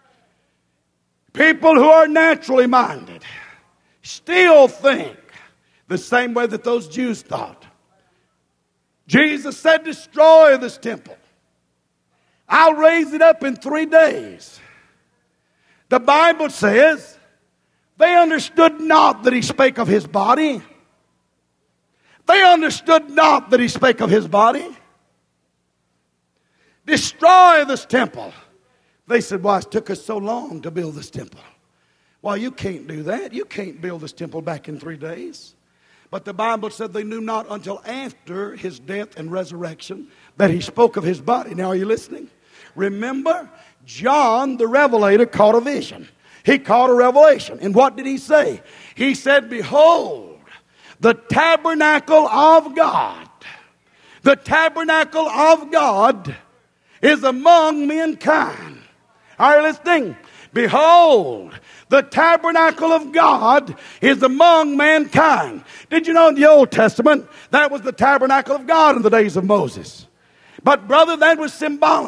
People who are naturally minded still think the same way that those Jews thought. Jesus said, destroy this temple. I'll raise it up in three days. The Bible says they understood not that he spake of his body. They understood not that he spake of his body. Destroy this temple. They said, why it took us so long to build this temple. Well, you can't do that. You can't build this temple back in three days. But the Bible said they knew not until after his death and resurrection that he spoke of his body. Now, are you listening? Remember, John the Revelator caught a vision. He caught a revelation. And what did he say? He said, behold, the tabernacle of God. The tabernacle of God is among mankind. Are you listening? Behold, the tabernacle of God is among mankind. Did you know in the Old Testament, that was the tabernacle of God in the days of Moses? But brother, that was symbolic.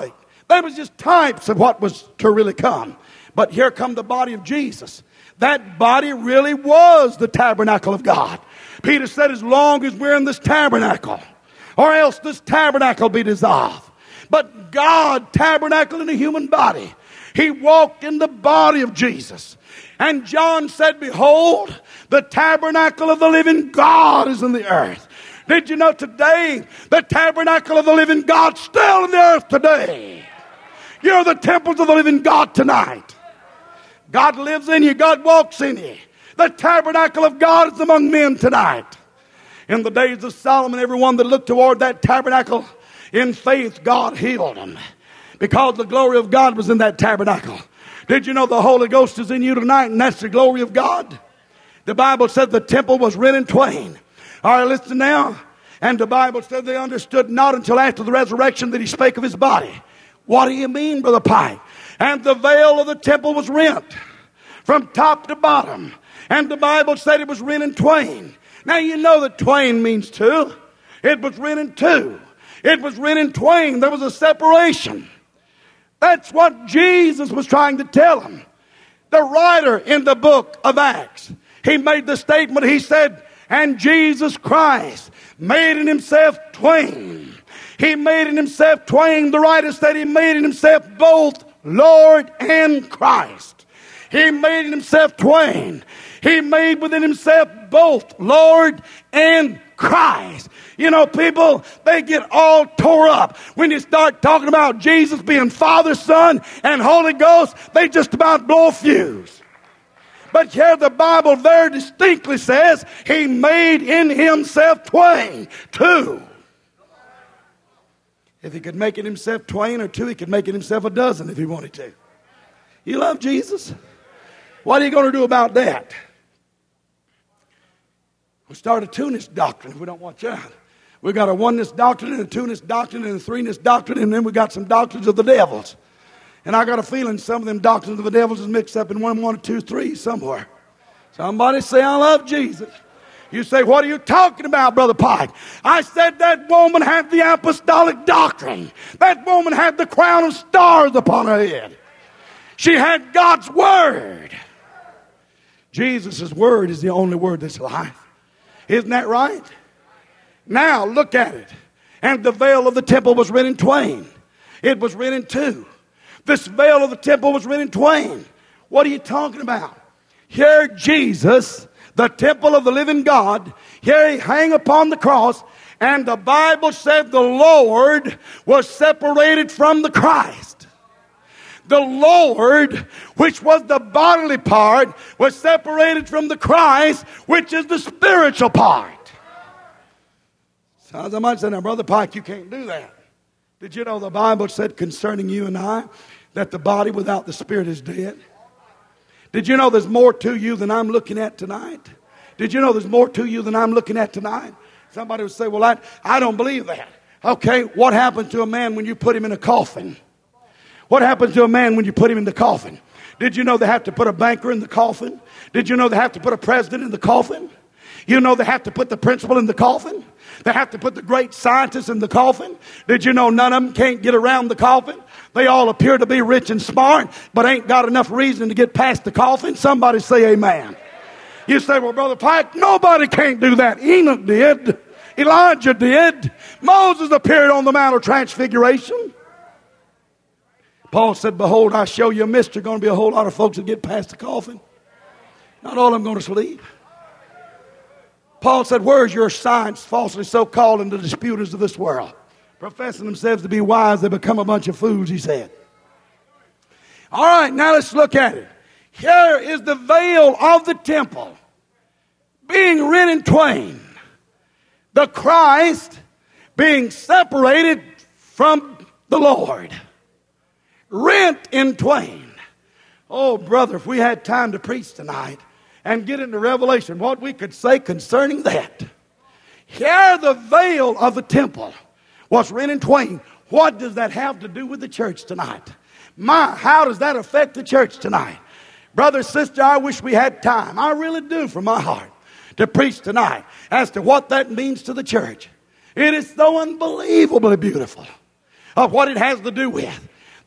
They was just types of what was to really come. But here come the body of Jesus. That body really was the tabernacle of God. Peter said, as long as we're in this tabernacle, or else this tabernacle be dissolved. But God tabernacled in a human body. He walked in the body of Jesus. And John said, behold, the tabernacle of the living God is in the earth. Did you know today, the tabernacle of the living God still in the earth today? You're the temples of the living God tonight. God lives in you. God walks in you. The tabernacle of God is among men tonight. In the days of Solomon, everyone that looked toward that tabernacle in faith, God healed them. Because the glory of God was in that tabernacle. Did you know the Holy Ghost is in you tonight, and that's the glory of God? The Bible said the temple was rent in twain. All right, listen now. And the Bible said they understood not until after the resurrection that he spake of his body. What do you mean, Brother Pike? And the veil of the temple was rent from top to bottom. And the Bible said it was rent in twain. Now you know that twain means two. It was rent in two. It was rent in twain. There was a separation. That's what Jesus was trying to tell them. The writer in the book of Acts, he made the statement, he said, and Jesus Christ made in himself twain. He made in himself twain. The writer said he made in himself both Lord and Christ. He made in himself twain. He made within himself both Lord and Christ. You know, people, they get all tore up when you start talking about Jesus being Father, Son, and Holy Ghost. They just about blow a fuse. But here the Bible very distinctly says he made in himself twain, two. If he could make it himself twain or two, he could make it himself a dozen if he wanted to. You love Jesus? What are you going to do about that? We'll start a two-ness doctrine if we don't watch out. We've got a oneness doctrine and a two-ness doctrine and a three-ness doctrine, and then we got some doctrines of the devils. And I got a feeling some of them doctrines of the devils is mixed up in one, one, two, three somewhere. Somebody say, I love Jesus. You say, what are you talking about, Brother Pike? I said that woman had the apostolic doctrine. That woman had the crown of stars upon her head. She had God's word. Jesus' word is the only word that's life. Isn't that right? Now look at it. And the veil of the temple was rent in twain. It was rent in two. This veil of the temple was rent in twain. What are you talking about? Here Jesus, the temple of the living God, here he hang upon the cross, and the Bible said the Lord was separated from the Christ. The Lord, which was the bodily part, was separated from the Christ, which is the spiritual part. So I might say, now, Brother Pike, you can't do that. Did you know the Bible said concerning you and I that the body without the spirit is dead? Did you know there's more to you than I'm looking at tonight? Did you know there's more to you than I'm looking at tonight? Somebody would say, well, I, I don't believe that. Okay, what happened to a man when you put him in a coffin? What happens to a man when you put him in the coffin? Did you know they have to put a banker in the coffin? Did you know they have to put a president in the coffin? You know they have to put the principal in the coffin? They have to put the great scientists in the coffin? Did you know none of them can't get around the coffin? They all appear to be rich and smart, but ain't got enough reason to get past the coffin. Somebody say amen. You say, well, Brother Pike, nobody can't do that. Enoch did. Elijah did. Moses appeared on the Mount of Transfiguration. Paul said, behold, I show you a mystery. Going to be a whole lot of folks that get past the coffin. Not all of them going to sleep. Paul said, where's your science falsely so called in the disputers of this world? Professing themselves to be wise, they become a bunch of fools, he said. All right, now let's look at it. Here is the veil of the temple being rent in twain. The Christ being separated from the Lord. Rent in twain. Oh, brother, if we had time to preach tonight and get into Revelation, what we could say concerning that. Here the veil of the temple was rent in twain. What does that have to do with the church tonight? My, how does that affect the church tonight? Brother, sister, I wish we had time. I really do from my heart to preach tonight as to what that means to the church. It is so unbelievably beautiful of what it has to do with.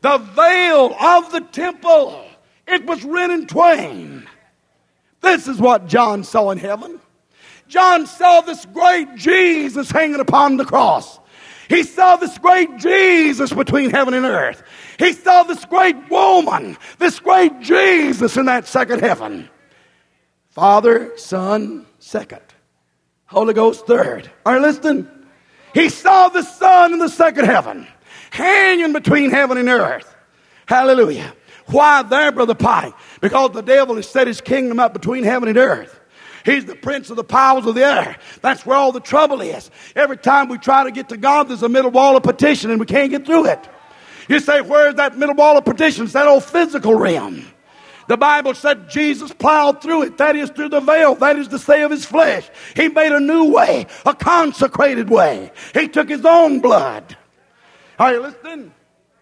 The veil of the temple, it was rent in twain. This is what John saw in heaven. John saw this great Jesus hanging upon the cross. He saw this great Jesus between heaven and earth. He saw this great woman, this great Jesus in that second heaven. Father, Son, second. Holy Ghost, third. Are you listening? He saw the Son in the second heaven, hanging between heaven and earth. Hallelujah. Why there, Brother Pike? Because the devil has set his kingdom up between heaven and earth. He's the prince of the powers of the air. That's where all the trouble is. Every time we try to get to God, there's a middle wall of partition and we can't get through it. You say, where's that middle wall of partition? It's that old physical realm. The Bible said Jesus plowed through it. That is through the veil. That is to say of his flesh. He made a new way, a consecrated way. He took his own blood. Are you listening?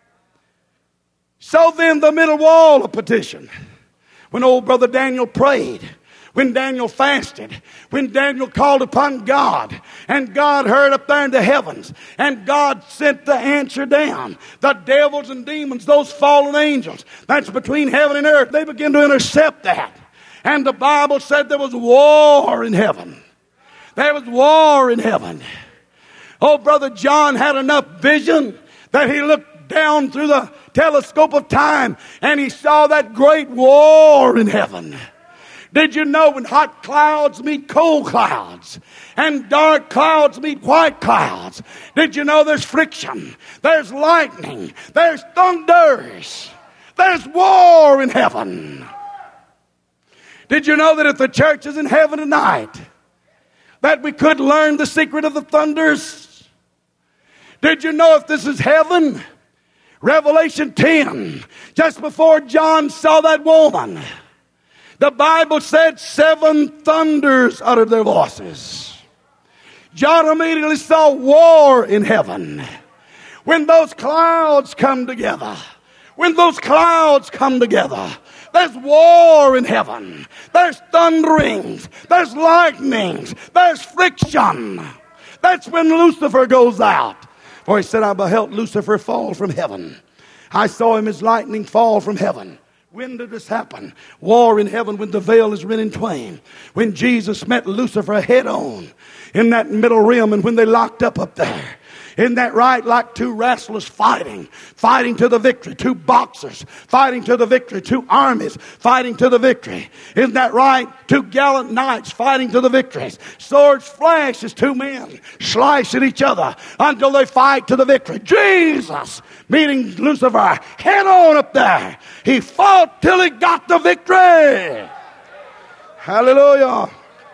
So then the middle wall of partition. When old brother Daniel prayed, when Daniel fasted, when Daniel called upon God, and God heard up there in the heavens, and God sent the answer down. The devils and demons, those fallen angels, that's between heaven and earth, they began to intercept that. And the Bible said there was war in heaven. There was war in heaven. Oh, Brother John had enough vision that he looked down through the telescope of time and he saw that great war in heaven. Did you know when hot clouds meet cold clouds and dark clouds meet white clouds? Did you know there's friction? There's lightning. There's thunders. There's war in heaven. Did you know that if the church is in heaven tonight, that we could learn the secret of the thunders? Did you know if this is heaven? Revelation ten, just before John saw that woman, the Bible said seven thunders uttered their voices. John immediately saw war in heaven. When those clouds come together, when those clouds come together, there's war in heaven. There's thunderings. There's lightnings. There's friction. That's when Lucifer goes out. For he said, I beheld Lucifer fall from heaven. I saw him as lightning fall from heaven. When did this happen? War in heaven when the veil is rent in twain. When Jesus met Lucifer head on in that middle realm and when they locked up up there. Isn't that right? Like two wrestlers fighting, fighting to the victory. Two boxers fighting to the victory. Two armies fighting to the victory. Isn't that right? Two gallant knights fighting to the victories. Swords flash as two men slice at each other until they fight to the victory. Jesus meeting Lucifer head on up there. He fought till he got the victory. Hallelujah.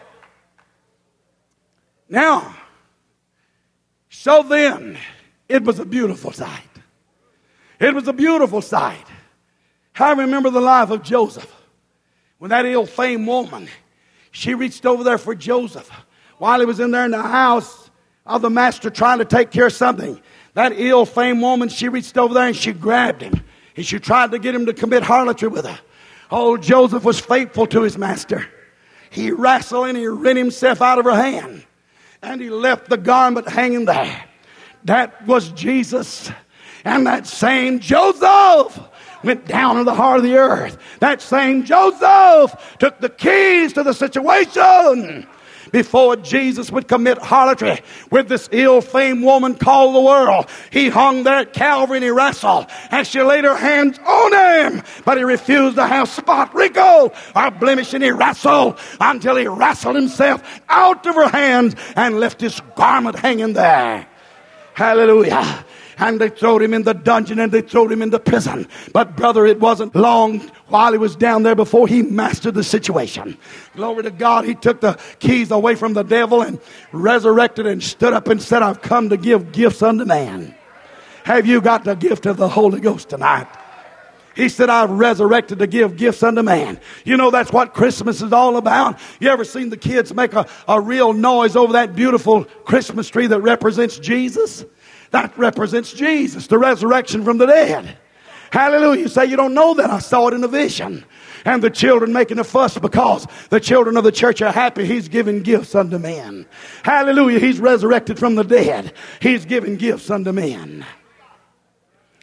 Now, so then, it was a beautiful sight. It was a beautiful sight. I remember the life of Joseph. When that ill-famed woman, she reached over there for Joseph. While he was in there in the house of the master trying to take care of something. That ill-famed woman, she reached over there and she grabbed him. And she tried to get him to commit harlotry with her. Oh, Joseph was faithful to his master. He wrestled and he rent himself out of her hand. And he left the garment hanging there. That was Jesus. And that same Joseph went down to the heart of the earth. That same Joseph took the keys to the situation. Before Jesus would commit harlotry with this ill-famed woman called the world, he hung there at Calvary and he wrestled. And she laid her hands on him, but he refused to have spot, wrinkle, or blemish, and he wrestled until he wrestled himself out of her hands and left his garment hanging there. Hallelujah. And they threw him in the dungeon and they threw him into prison. But brother, it wasn't long while he was down there before he mastered the situation. Glory to God. He took the keys away from the devil and resurrected and stood up and said, I've come to give gifts unto man. Have you got the gift of the Holy Ghost tonight? He said, I've resurrected to give gifts unto man. You know, that's what Christmas is all about. You ever seen the kids make a, a real noise over that beautiful Christmas tree that represents Jesus? That represents Jesus, the resurrection from the dead. Hallelujah. You say, you don't know that. I saw it in a vision. And the children making a fuss because the children of the church are happy. He's giving gifts unto men. Hallelujah. He's resurrected from the dead. He's giving gifts unto men.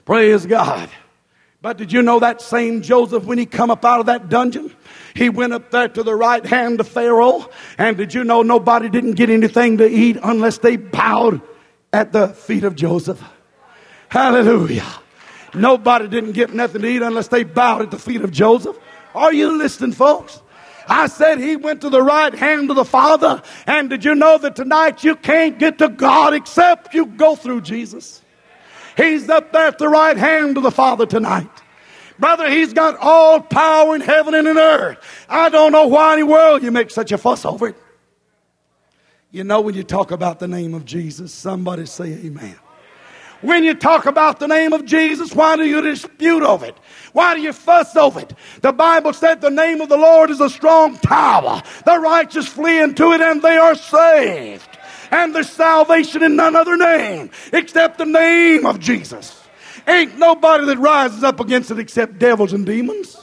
Praise God. But did you know that same Joseph, when he come up out of that dungeon, he went up there to the right hand of Pharaoh. And did you know nobody didn't get anything to eat unless they bowed at the feet of Joseph? Hallelujah. Nobody didn't get nothing to eat unless they bowed at the feet of Joseph. Are you listening, folks? I said he went to the right hand of the Father. And did you know that tonight you can't get to God except you go through Jesus? He's up there at the right hand of the Father tonight. Brother, he's got all power in heaven and in earth. I don't know why in the world you make such a fuss over it. You know, when you talk about the name of Jesus, somebody say amen. When you talk about the name of Jesus, why do you dispute over it? Why do you fuss over it? The Bible said the name of the Lord is a strong tower. The righteous flee into it and they are saved. And there's salvation in none other name except the name of Jesus. Ain't nobody that rises up against it except devils and demons.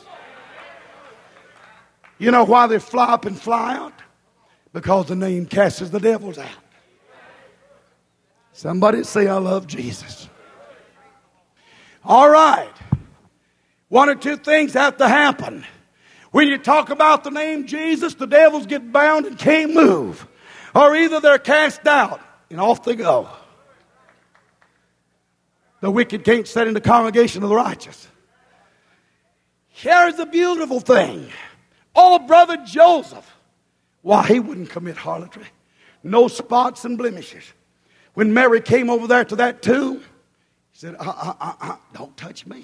You know why they fly up and fly out? Because the name casts the devils out. Somebody say, I love Jesus. All right. One or two things have to happen. When you talk about the name Jesus, the devils get bound and can't move. Or either they're cast out and off they go. The wicked can't sit in the congregation of the righteous. Here's the beautiful thing. Oh, brother Joseph. Why, he wouldn't commit harlotry. No spots and blemishes. When Mary came over there to that tomb, he said, uh, uh, uh, uh, don't touch me.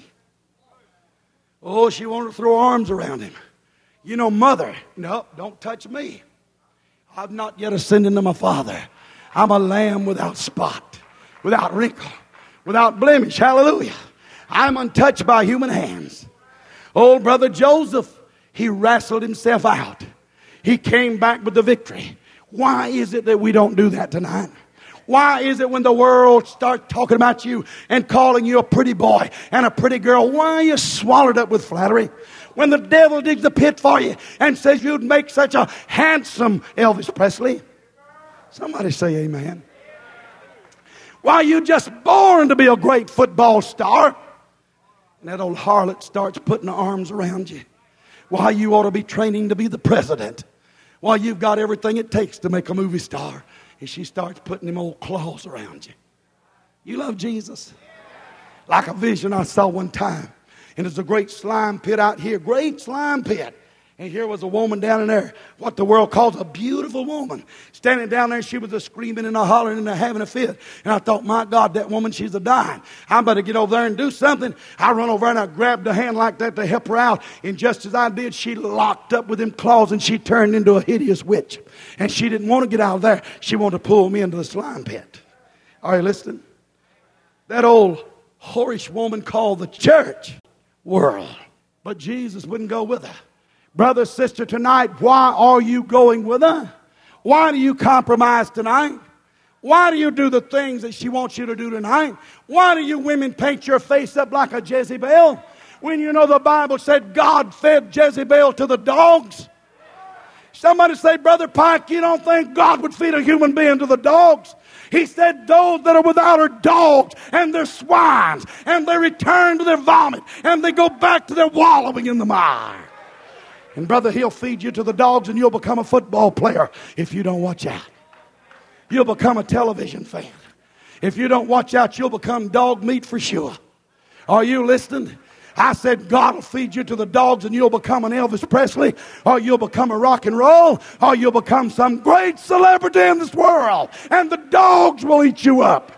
Oh, she wanted to throw arms around him. You know, mother, no, don't touch me. I've not yet ascended to my Father. I'm a lamb without spot, without wrinkle, without blemish. Hallelujah. I'm untouched by human hands. Old brother Joseph, he wrestled himself out. He came back with the victory. Why is it that we don't do that tonight? Why is it when the world starts talking about you and calling you a pretty boy and a pretty girl, why are you swallowed up with flattery? When the devil digs a pit for you and says you'd make such a handsome Elvis Presley. Somebody say amen. Why, you just born to be a great football star. And that old harlot starts putting her arms around you. Why, you ought to be training to be the president. Why, you've got everything it takes to make a movie star. And she starts putting them old claws around you. You love Jesus? Like a vision I saw one time. And there's a great slime pit out here. Great slime pit. And here was a woman down in there. What the world calls a beautiful woman. Standing down there, she was a screaming and a hollering and a having a fit. And I thought, my God, that woman, she's a dying. I better get over there and do something. I run over and I grabbed a hand like that to help her out. And just as I did, she locked up with them claws and she turned into a hideous witch. And she didn't want to get out of there. She wanted to pull me into the slime pit. Are you listening? That old whorish woman called the church world. But Jesus wouldn't go with her. Brother, sister, tonight, why are you going with her? Why do you compromise tonight? Why do you do the things that she wants you to do tonight? Why do you women paint your face up like a Jezebel? When you know the Bible said God fed Jezebel to the dogs. Somebody say, Brother Pike, you don't think God would feed a human being to the dogs? He said those that are without are dogs and they're swines and they return to their vomit and they go back to their wallowing in the mire. And brother, he'll feed you to the dogs and you'll become a football player if you don't watch out. You'll become a television fan. If you don't watch out, you'll become dog meat for sure. Are you listening? I said God will feed you to the dogs and you'll become an Elvis Presley, or you'll become a rock and roll, or you'll become some great celebrity in this world and the dogs will eat you up.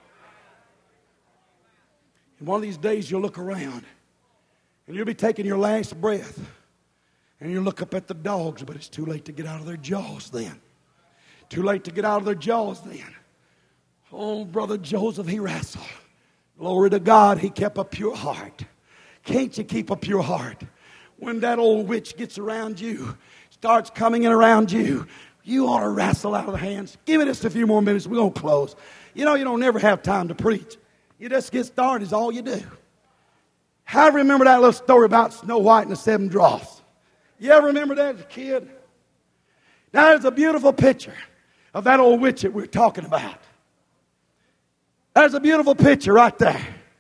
And one of these days you'll look around and you'll be taking your last breath. And you look up at the dogs, but it's too late to get out of their jaws then. Too late to get out of their jaws then. Oh, brother Joseph, he wrestled. Glory to God, he kept a pure heart. Can't you keep a pure heart? When that old witch gets around you, starts coming in around you, you ought to wrestle out of the hands. Give it just a few more minutes, we're going to close. You know, you don't never have time to preach. You just get started is all you do. How do you remember that little story about Snow White and the Seven Dwarfs? You ever remember that as a kid? Now there's a beautiful picture of that old witch that we're talking about. There's a beautiful picture right there.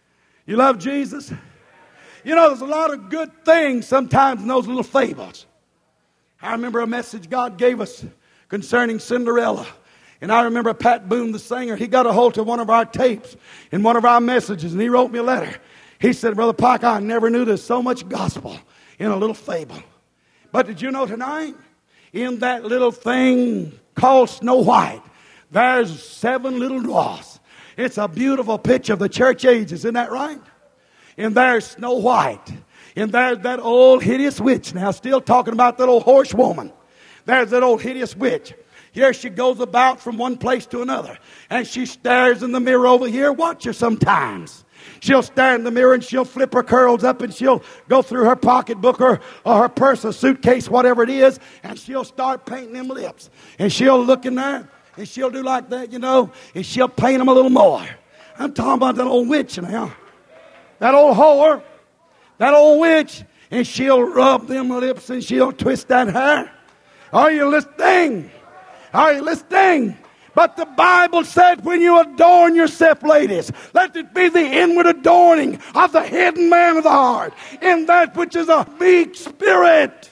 You love Jesus? You know, there's a lot of good things sometimes in those little fables. I remember a message God gave us concerning Cinderella. And I remember Pat Boone, the singer, he got a hold of one of our tapes in one of our messages, and he wrote me a letter. He said, Brother Pike, I never knew there's so much gospel in a little fable. But did you know tonight, in that little thing called Snow White, there's seven little dwarfs. It's a beautiful picture of the church ages, isn't that right? And there's Snow White. And there's that old hideous witch now, still talking about that old horse woman. There's that old hideous witch. Here she goes about from one place to another. And she stares in the mirror over here. Watch her sometimes. She'll stare in the mirror and she'll flip her curls up and she'll go through her pocketbook or, or her purse or suitcase, whatever it is, and she'll start painting them lips. And she'll look in there and she'll do like that, you know, and she'll paint them a little more. I'm talking about that old witch now. That old whore. That old witch. And she'll rub them lips and she'll twist that hair. Are you listening? Are you listening? But the Bible said when you adorn yourself, ladies, let it be the inward adorning of the hidden man of the heart, in that which is a meek spirit.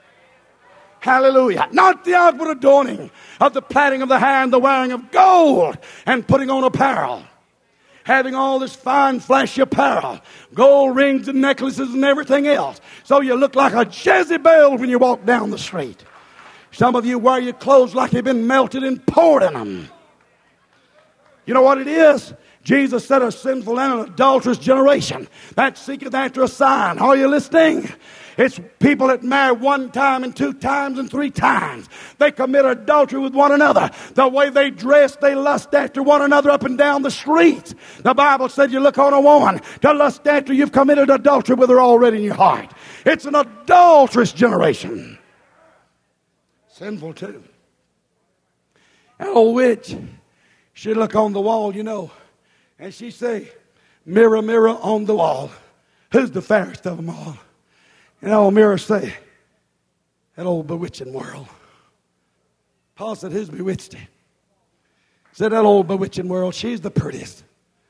Hallelujah. Not the outward adorning of the plaiting of the hair and the wearing of gold and putting on apparel. Having all this fine flashy apparel, gold rings and necklaces and everything else. So you look like a Jezebel when you walk down the street. Some of you wear your clothes like they've been melted and poured in them. You know what it is? Jesus said, a sinful and an adulterous generation that seeketh after a sign. Are you listening? It's people that marry one time and two times and three times. They commit adultery with one another. The way they dress, they lust after one another up and down the streets. The Bible said you look on a woman to lust after, you've committed adultery with her already in your heart. It's an adulterous generation. Sinful too. That old witch, she'd look on the wall, you know, and she'd say, mirror, mirror on the wall, who's the fairest of them all? And old mirror say, that old bewitching world. Paul said, who's bewitched it? Said that old bewitching world, she's the prettiest.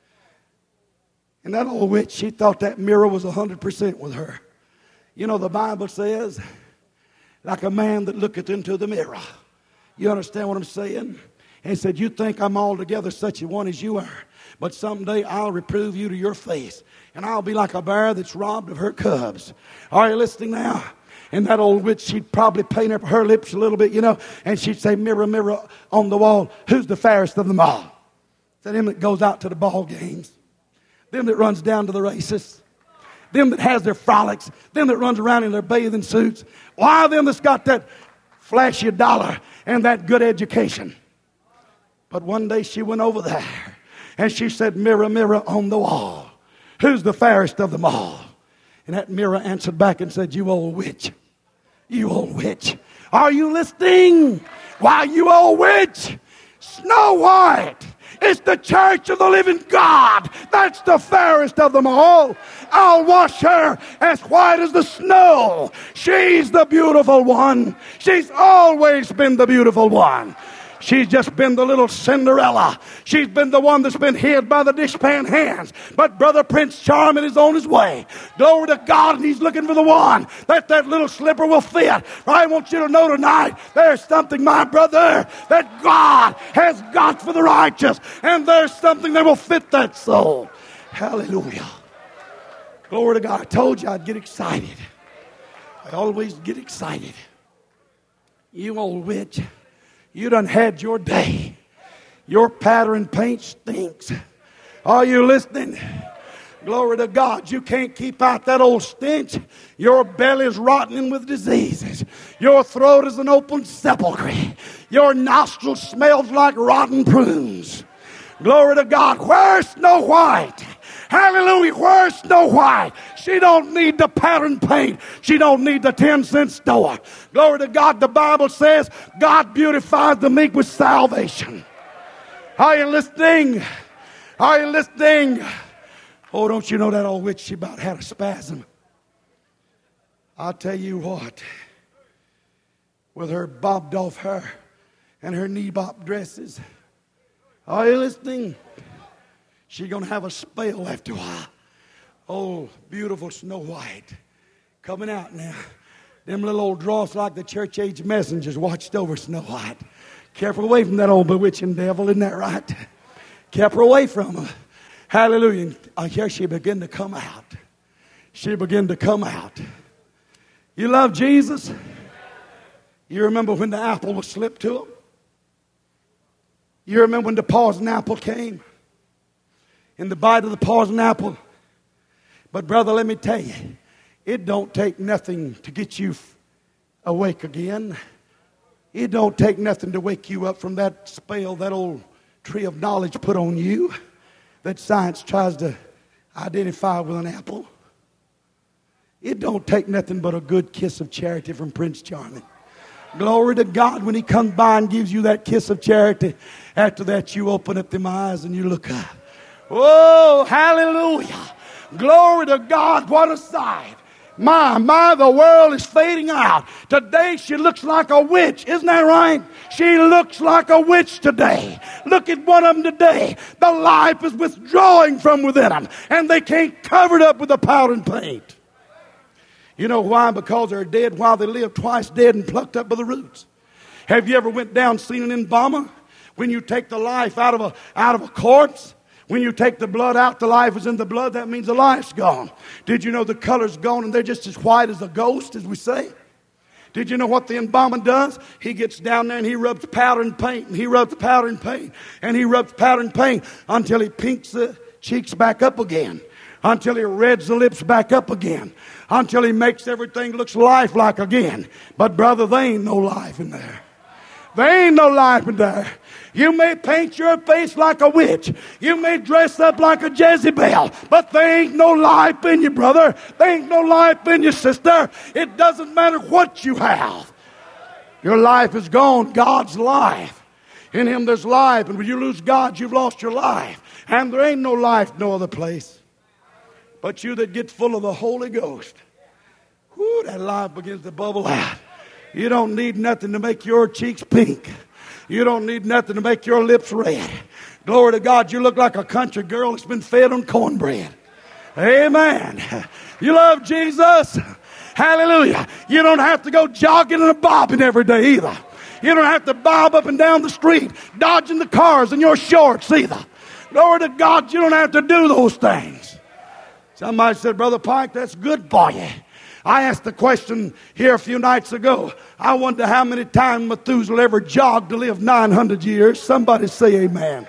And that old witch, she thought that mirror was one hundred percent with her. You know, the Bible says, like a man that looketh into the mirror. You understand what I'm saying? And he said, you think I'm altogether such a one as you are, but someday I'll reprove you to your face, and I'll be like a bear that's robbed of her cubs. Are you listening now? And that old witch, she'd probably paint up her lips a little bit, you know, and she'd say, mirror, mirror on the wall, who's the fairest of them all? It's him that goes out to the ball games, them that runs down to the races, them that has their frolics, them that runs around in their bathing suits. Why, them that's got that flashy dollar and that good education. But one day she went over there and she said, mirror, mirror on the wall, who's the fairest of them all? And that mirror answered back and said, you old witch. You old witch. Are you listening? Why, you old witch. Snow White. It's the church of the living God. That's the fairest of them all. I'll wash her as white as the snow. She's the beautiful one. She's always been the beautiful one. She's just been the little Cinderella. She's been the one that's been hid by the dishpan hands. But Brother Prince Charming is on his way. Glory to God, and he's looking for the one that that little slipper will fit. I want you to know tonight, there's something, my brother, that God has got for the righteous. And there's something that will fit that soul. Hallelujah. Glory to God. I told you I'd get excited. I always get excited. You old witch. You done had your day. Your pattern paint stinks. Are you listening? Glory to God. You can't keep out that old stench. Your belly's rotting with diseases. Your throat is an open sepulchre. Your nostril smells like rotten prunes. Glory to God. Where's Snow White? Hallelujah. Where's Snow White? She don't need the pattern paint. She don't need the ten cent store. Glory to God. The Bible says God beautifies the meek with salvation. Are you listening? Are you listening? Oh, don't you know that old witch, she about had a spasm. I'll tell you what. With her bobbed off hair and her knee-bop dresses. Are you listening? She's going to have a spell after a while. Oh, beautiful Snow White coming out now. Them little old dwarfs like the church age messengers watched over Snow White. Kept her away from that old bewitching devil, isn't that right? Kept her away from her. Hallelujah. And here she began to come out. She began to come out. You love Jesus? You remember when the apple was slipped to him? You remember when the poison apple came? In the bite of the poison apple? But brother, let me tell you, it don't take nothing to get you awake again. It don't take nothing to wake you up from that spell that old tree of knowledge put on you that science tries to identify with an apple. It don't take nothing but a good kiss of charity from Prince Charming. Glory to God, when he comes by and gives you that kiss of charity, after that you open up them eyes and you look up. Oh, hallelujah. Glory to God, what a sight. My, my, the world is fading out. Today she looks like a witch. Isn't that right? She looks like a witch today. Look at one of them today. The life is withdrawing from within them. And they can't cover it up with the powder and paint. You know why? Because they're dead while they live, twice dead and plucked up by the roots. Have you ever went down and seen an embalmer? When you take the life out of a, out of a corpse, when you take the blood out, the life is in the blood. That means the life's gone. Did you know the color's gone and they're just as white as a ghost, as we say? Did you know what the embalmer does? He gets down there and he rubs powder and paint, and he rubs powder and paint, and he rubs powder and paint until he pinks the cheeks back up again, until he reds the lips back up again, until he makes everything looks lifelike again. But brother, there ain't no life in there. There ain't no life in there. You may paint your face like a witch. You may dress up like a Jezebel. But there ain't no life in you, brother. There ain't no life in you, sister. It doesn't matter what you have. Your life is gone. God's life. In him there's life. And when you lose God, you've lost your life. And there ain't no life no other place. But you that get full of the Holy Ghost, whoo, that life begins to bubble out. You don't need nothing to make your cheeks pink. You don't need nothing to make your lips red. Glory to God, you look like a country girl that's been fed on cornbread. Amen. You love Jesus? Hallelujah. You don't have to go jogging and bobbing every day either. You don't have to bob up and down the street, dodging the cars in your shorts either. Glory to God, you don't have to do those things. Somebody said, Brother Pike, that's good for you. I asked the question here a few nights ago. I wonder how many times Methuselah ever jogged to live nine hundred years. Somebody say amen.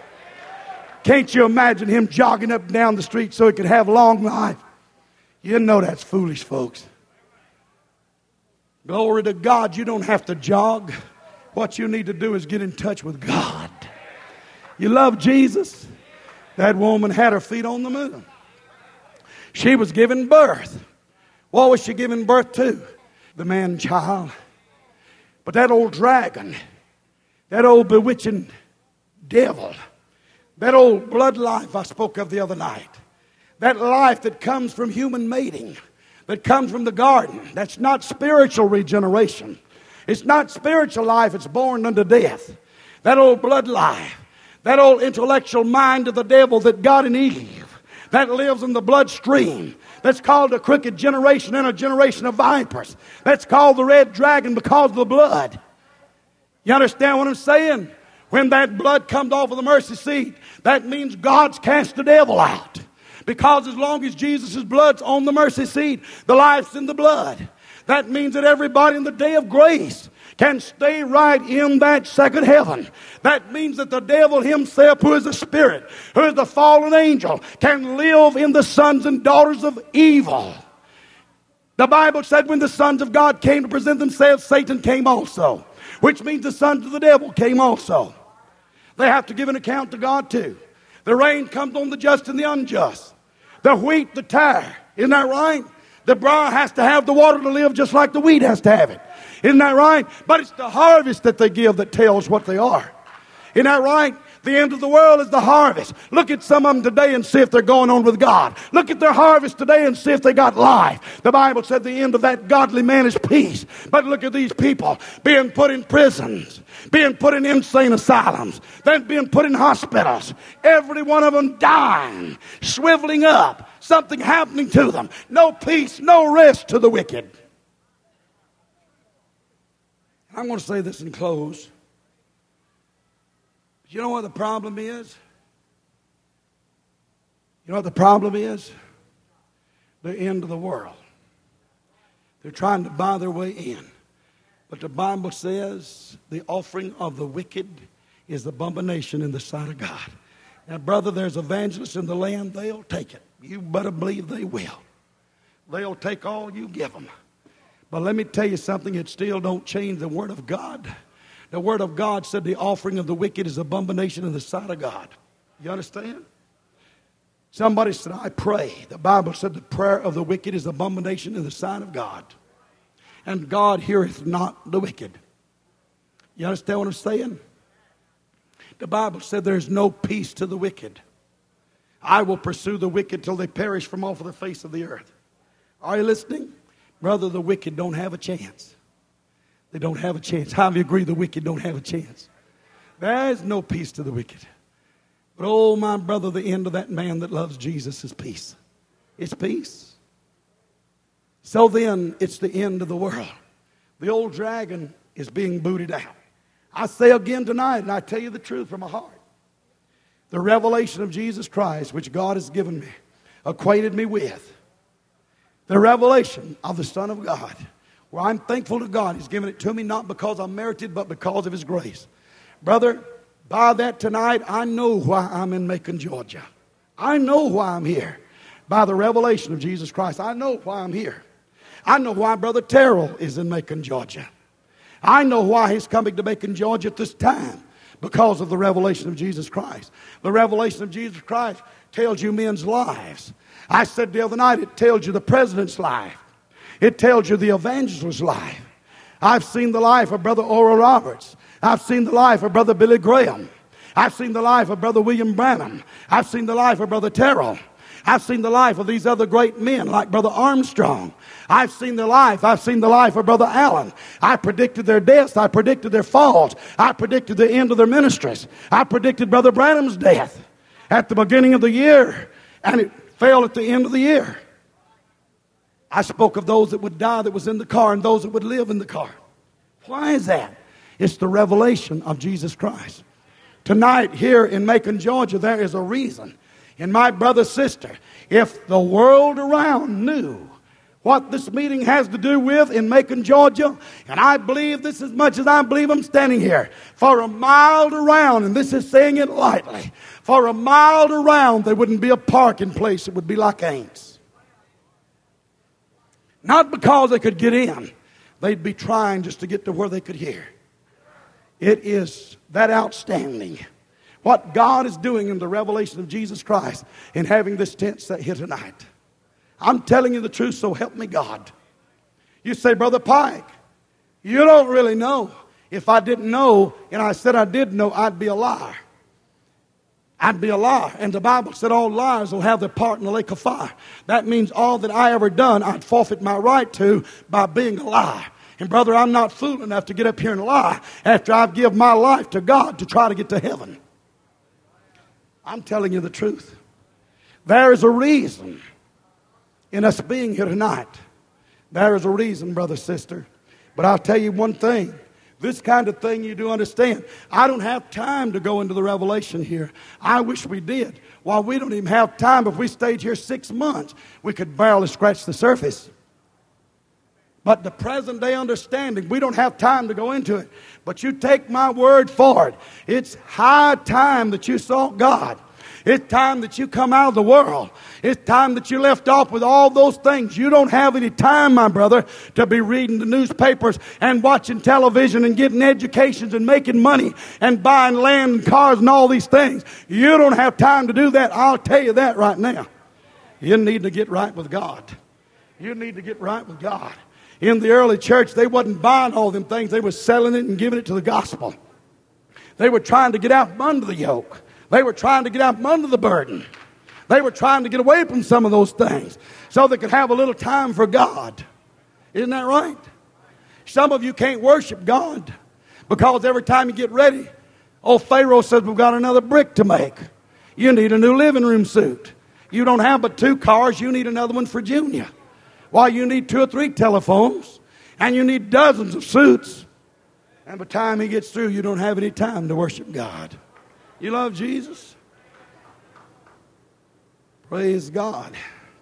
Can't you imagine him jogging up and down the street so he could have long life? You know that's foolish, folks. Glory to God, you don't have to jog. What you need to do is get in touch with God. You love Jesus? That woman had her feet on the moon. She was giving birth. What was she giving birth to? The man-child. But that old dragon, that old bewitching devil, that old blood life I spoke of the other night, that life that comes from human mating, that comes from the garden, that's not spiritual regeneration. It's not spiritual life, it's born unto death. That old blood life, that old intellectual mind of the devil that got in Eve, that lives in the bloodstream, that's called a crooked generation and a generation of vipers. That's called the red dragon because of the blood. You understand what I'm saying? When that blood comes off of the mercy seat, that means God's cast the devil out. Because as long as Jesus' blood's on the mercy seat, the life's in the blood. That means that everybody in the day of grace can stay right in that second heaven. That means that the devil himself, who is a spirit, who is the fallen angel, can live in the sons and daughters of evil. The Bible said when the sons of God came to present themselves, Satan came also. Which means the sons of the devil came also. They have to give an account to God too. The rain comes on the just and the unjust. The wheat, the tare. Isn't that right? The briar has to have the water to live just like the wheat has to have it. Isn't that right? But it's the harvest that they give that tells what they are. Isn't that right? The end of the world is the harvest. Look at some of them today and see if they're going on with God. Look at their harvest today and see if they got life. The Bible said the end of that godly man is peace. But look at these people being put in prisons, being put in insane asylums, then being put in hospitals. Every one of them dying, shriveling up, Something happening to them. No peace, no rest to the wicked. I'm going to say this and close. You know what the problem is? You know what the problem is? The end of the world. They're trying to buy their way in. But the Bible says the offering of the wicked is abomination in the sight of God. Now, brother, there's evangelists in the land. They'll take it. You better believe they will. They'll take all you give them. But let me tell you something. It still don't change the Word of God. The Word of God said the offering of the wicked is abomination in the sight of God. You understand? Somebody said, I pray. The Bible said the prayer of the wicked is abomination in the sight of God. And God heareth not the wicked. You understand what I'm saying? The Bible said there's no peace to the wicked. I will pursue the wicked till they perish from off of the face of the earth. Are you listening? Brother, the wicked don't have a chance. They don't have a chance. How do you agree the wicked don't have a chance? There's no peace to the wicked. But oh, my brother, the end of that man that loves Jesus is peace. It's peace. So then, it's the end of the world. The old dragon is being booted out. I say again tonight, and I tell you the truth from my heart. The revelation of Jesus Christ, which God has given me, acquainted me with. The revelation of the Son of God, where I'm thankful to God. He's given it to me not because I merited, but because of His grace. Brother, by that tonight, I know why I'm in Macon, Georgia. I know why I'm here. By the revelation of Jesus Christ, I know why I'm here. I know why Brother Terrell is in Macon, Georgia. I know why he's coming to Macon, Georgia at this time. Because of the revelation of Jesus Christ. The revelation of Jesus Christ tells you men's lives. I said the other night, it tells you the president's life. It tells you the evangelist's life. I've seen the life of Brother Oral Roberts. I've seen the life of Brother Billy Graham. I've seen the life of Brother William Branham. I've seen the life of Brother Terrell. I've seen the life of these other great men like Brother Armstrong. I've seen their life. I've seen the life of Brother Allen. I predicted their deaths. I predicted their falls. I predicted the end of their ministries. I predicted Brother Branham's death at the beginning of the year, and it fell at the end of the year. I spoke of those that would die that was in the car and those that would live in the car. Why is that? It's the revelation of Jesus Christ. Tonight here in Macon, Georgia, there is a reason. And my brother, sister, if the world around knew what this meeting has to do with in Macon, Georgia, and I believe this as much as I believe I'm standing here, for a mile around, and this is saying it lightly, for a mile around there wouldn't be a parking place. It would be like Ames. Not because they could get in. They'd be trying just to get to where they could hear. It is that outstanding. What God is doing in the revelation of Jesus Christ in having this tent set here tonight. I'm telling you the truth, so help me God. You say, Brother Pike, you don't really know. If I didn't know and I said I did know, I'd be a liar. I'd be a liar. And the Bible said all liars will have their part in the lake of fire. That means all that I ever done, I'd forfeit my right to by being a liar. And brother, I'm not fool enough to get up here and lie after I've given my life to God to try to get to heaven. I'm telling you the truth. There is a reason in us being here tonight. There is a reason, brother, sister. But I'll tell you one thing. This kind of thing you do understand. I don't have time to go into the revelation here. I wish we did. While we don't even have time, if we stayed here six months, we could barely scratch the surface. But the present day understanding, we don't have time to go into it. But you take my word for it. It's high time that you sought God. It's time that you come out of the world. It's time that you left off with all those things. You don't have any time, my brother, to be reading the newspapers and watching television and getting educations and making money and buying land and cars and all these things. You don't have time to do that. I'll tell you that right now. You need to get right with God. You need to get right with God. In the early church, they wasn't buying all them things. They were selling it and giving it to the gospel. They were trying to get out from under the yoke. They were trying to get out from under the burden. They were trying to get away from some of those things so they could have a little time for God. Isn't that right? Some of you can't worship God because every time you get ready, old Pharaoh says, we've got another brick to make. You need a new living room suit. You don't have but two cars. You need another one for Junior. Why, you need two or three telephones. And you need dozens of suits. And by the time he gets through, you don't have any time to worship God. You love Jesus? Praise God.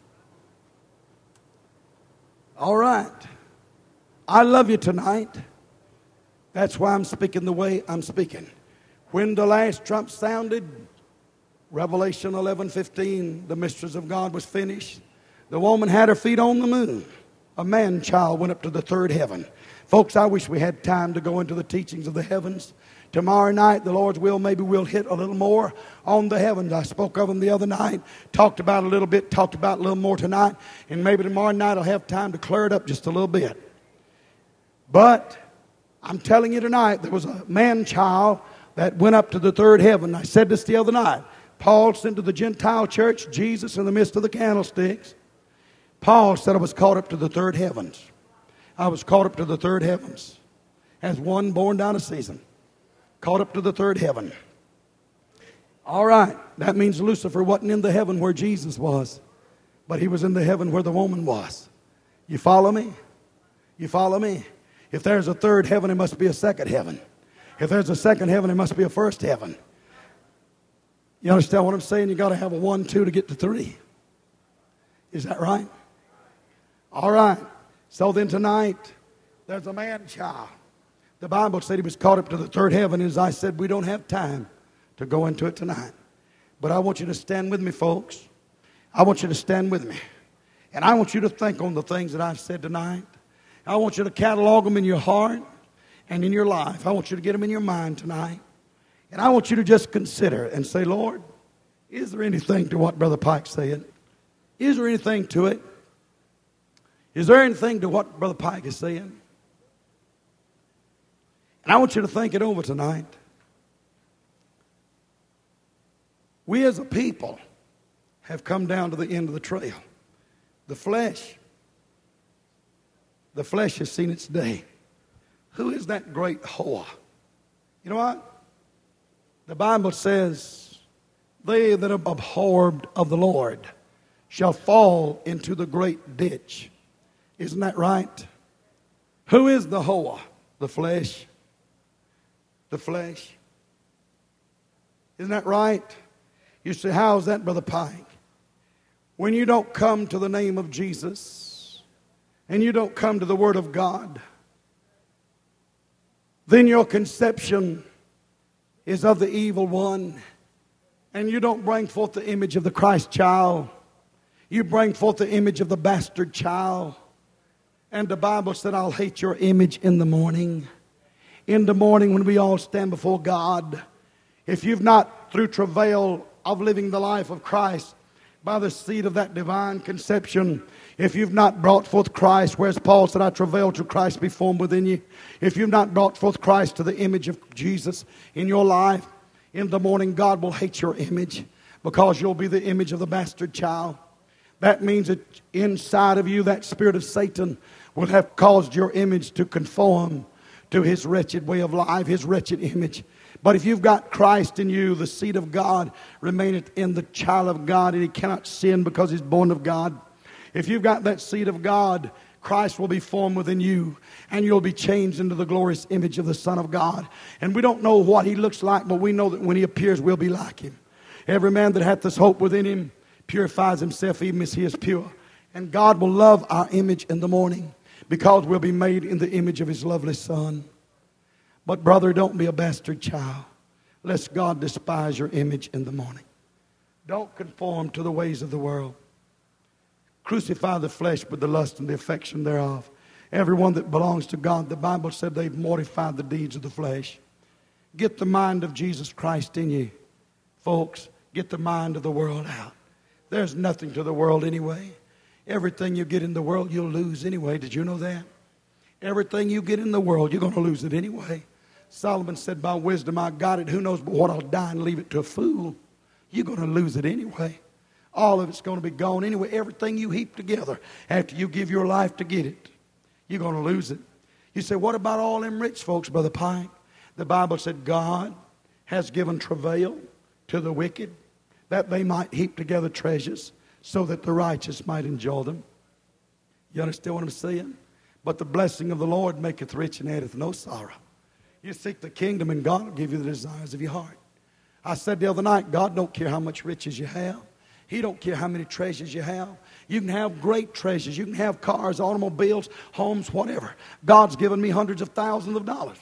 All right. I love you tonight. That's why I'm speaking the way I'm speaking. When the last trump sounded, Revelation eleven fifteen, the mysteries of God was finished. The woman had her feet on the moon. A man-child went up to the third heaven. Folks, I wish we had time to go into the teachings of the heavens. Tomorrow night, the Lord's will, maybe we'll hit a little more on the heavens. I spoke of them the other night, talked about a little bit, talked about a little more tonight, and maybe tomorrow night I'll have time to clear it up just a little bit. But I'm telling you tonight, there was a man-child that went up to the third heaven. I said this the other night. Paul sent to the Gentile church Jesus in the midst of the candlesticks. Paul said, I was caught up to the third heavens. I was caught up to the third heavens as one born down a season. Caught up to the third heaven. All right. That means Lucifer wasn't in the heaven where Jesus was, but he was in the heaven where the woman was. You follow me? You follow me? If there's a third heaven, there must be a second heaven. If there's a second heaven, there must be a first heaven. You understand what I'm saying? You got to have a one, two to get to three. Is that right? All right. So then tonight, there's a man-child. The Bible said he was caught up to the third heaven. As I said, we don't have time to go into it tonight. But I want you to stand with me, folks. I want you to stand with me. And I want you to think on the things that I've said tonight. I want you to catalog them in your heart and in your life. I want you to get them in your mind tonight. And I want you to just consider and say, Lord, is there anything to what Brother Pike said? Is there anything to it? Is there anything to what Brother Pike is saying? And I want you to think it over tonight. We as a people have come down to the end of the trail. The flesh, the flesh has seen its day. Who is that great whore? You know what? The Bible says, they that are abhorred of the Lord shall fall into the great ditch. Isn't that right? Who is the whore? The flesh. The flesh. Isn't that right? You say, how is that, Brother Pike? When you don't come to the name of Jesus and you don't come to the Word of God, then your conception is of the evil one, and you don't bring forth the image of the Christ child. You bring forth the image of the bastard child. And the Bible said, I'll hate your image in the morning. In the morning when we all stand before God, if you've not, through travail of living the life of Christ, by the seed of that divine conception, if you've not brought forth Christ, whereas Paul said, I travail till Christ be formed within you. If you've not brought forth Christ to the image of Jesus in your life, in the morning God will hate your image because you'll be the image of the bastard child. That means that inside of you, that spirit of Satan will have caused your image to conform to his wretched way of life, his wretched image. But if you've got Christ in you, the seed of God remaineth in the child of God, and he cannot sin because he's born of God. If you've got that seed of God, Christ will be formed within you, and you'll be changed into the glorious image of the Son of God. And we don't know what he looks like, but we know that when he appears, we'll be like him. Every man that hath this hope within him purifies himself even as he is pure. And God will love our image in the morning because we'll be made in the image of his lovely Son. But brother, don't be a bastard child, lest God despise your image in the morning. Don't conform to the ways of the world. Crucify the flesh with the lust and the affection thereof. Everyone that belongs to God, the Bible said they've mortified the deeds of the flesh. Get the mind of Jesus Christ in you. Folks, get the mind of the world out. There's nothing to the world anyway. Everything you get in the world, you'll lose anyway. Did you know that? Everything you get in the world, you're going to lose it anyway. Solomon said, by wisdom I got it. Who knows but what I'll die and leave it to a fool. You're going to lose it anyway. All of it's going to be gone anyway. Everything you heap together after you give your life to get it, you're going to lose it. You say, what about all them rich folks, Brother Pike? The Bible said God has given travail to the wicked that they might heap together treasures. so that the righteous might enjoy them. You understand what I'm saying? But the blessing of the Lord maketh rich and addeth no sorrow. You seek the kingdom and God will give you the desires of your heart. I said the other night, God don't care how much riches you have. He don't care how many treasures you have. You can have great treasures. You can have cars, automobiles, homes, whatever. God's given me hundreds of thousands of dollars.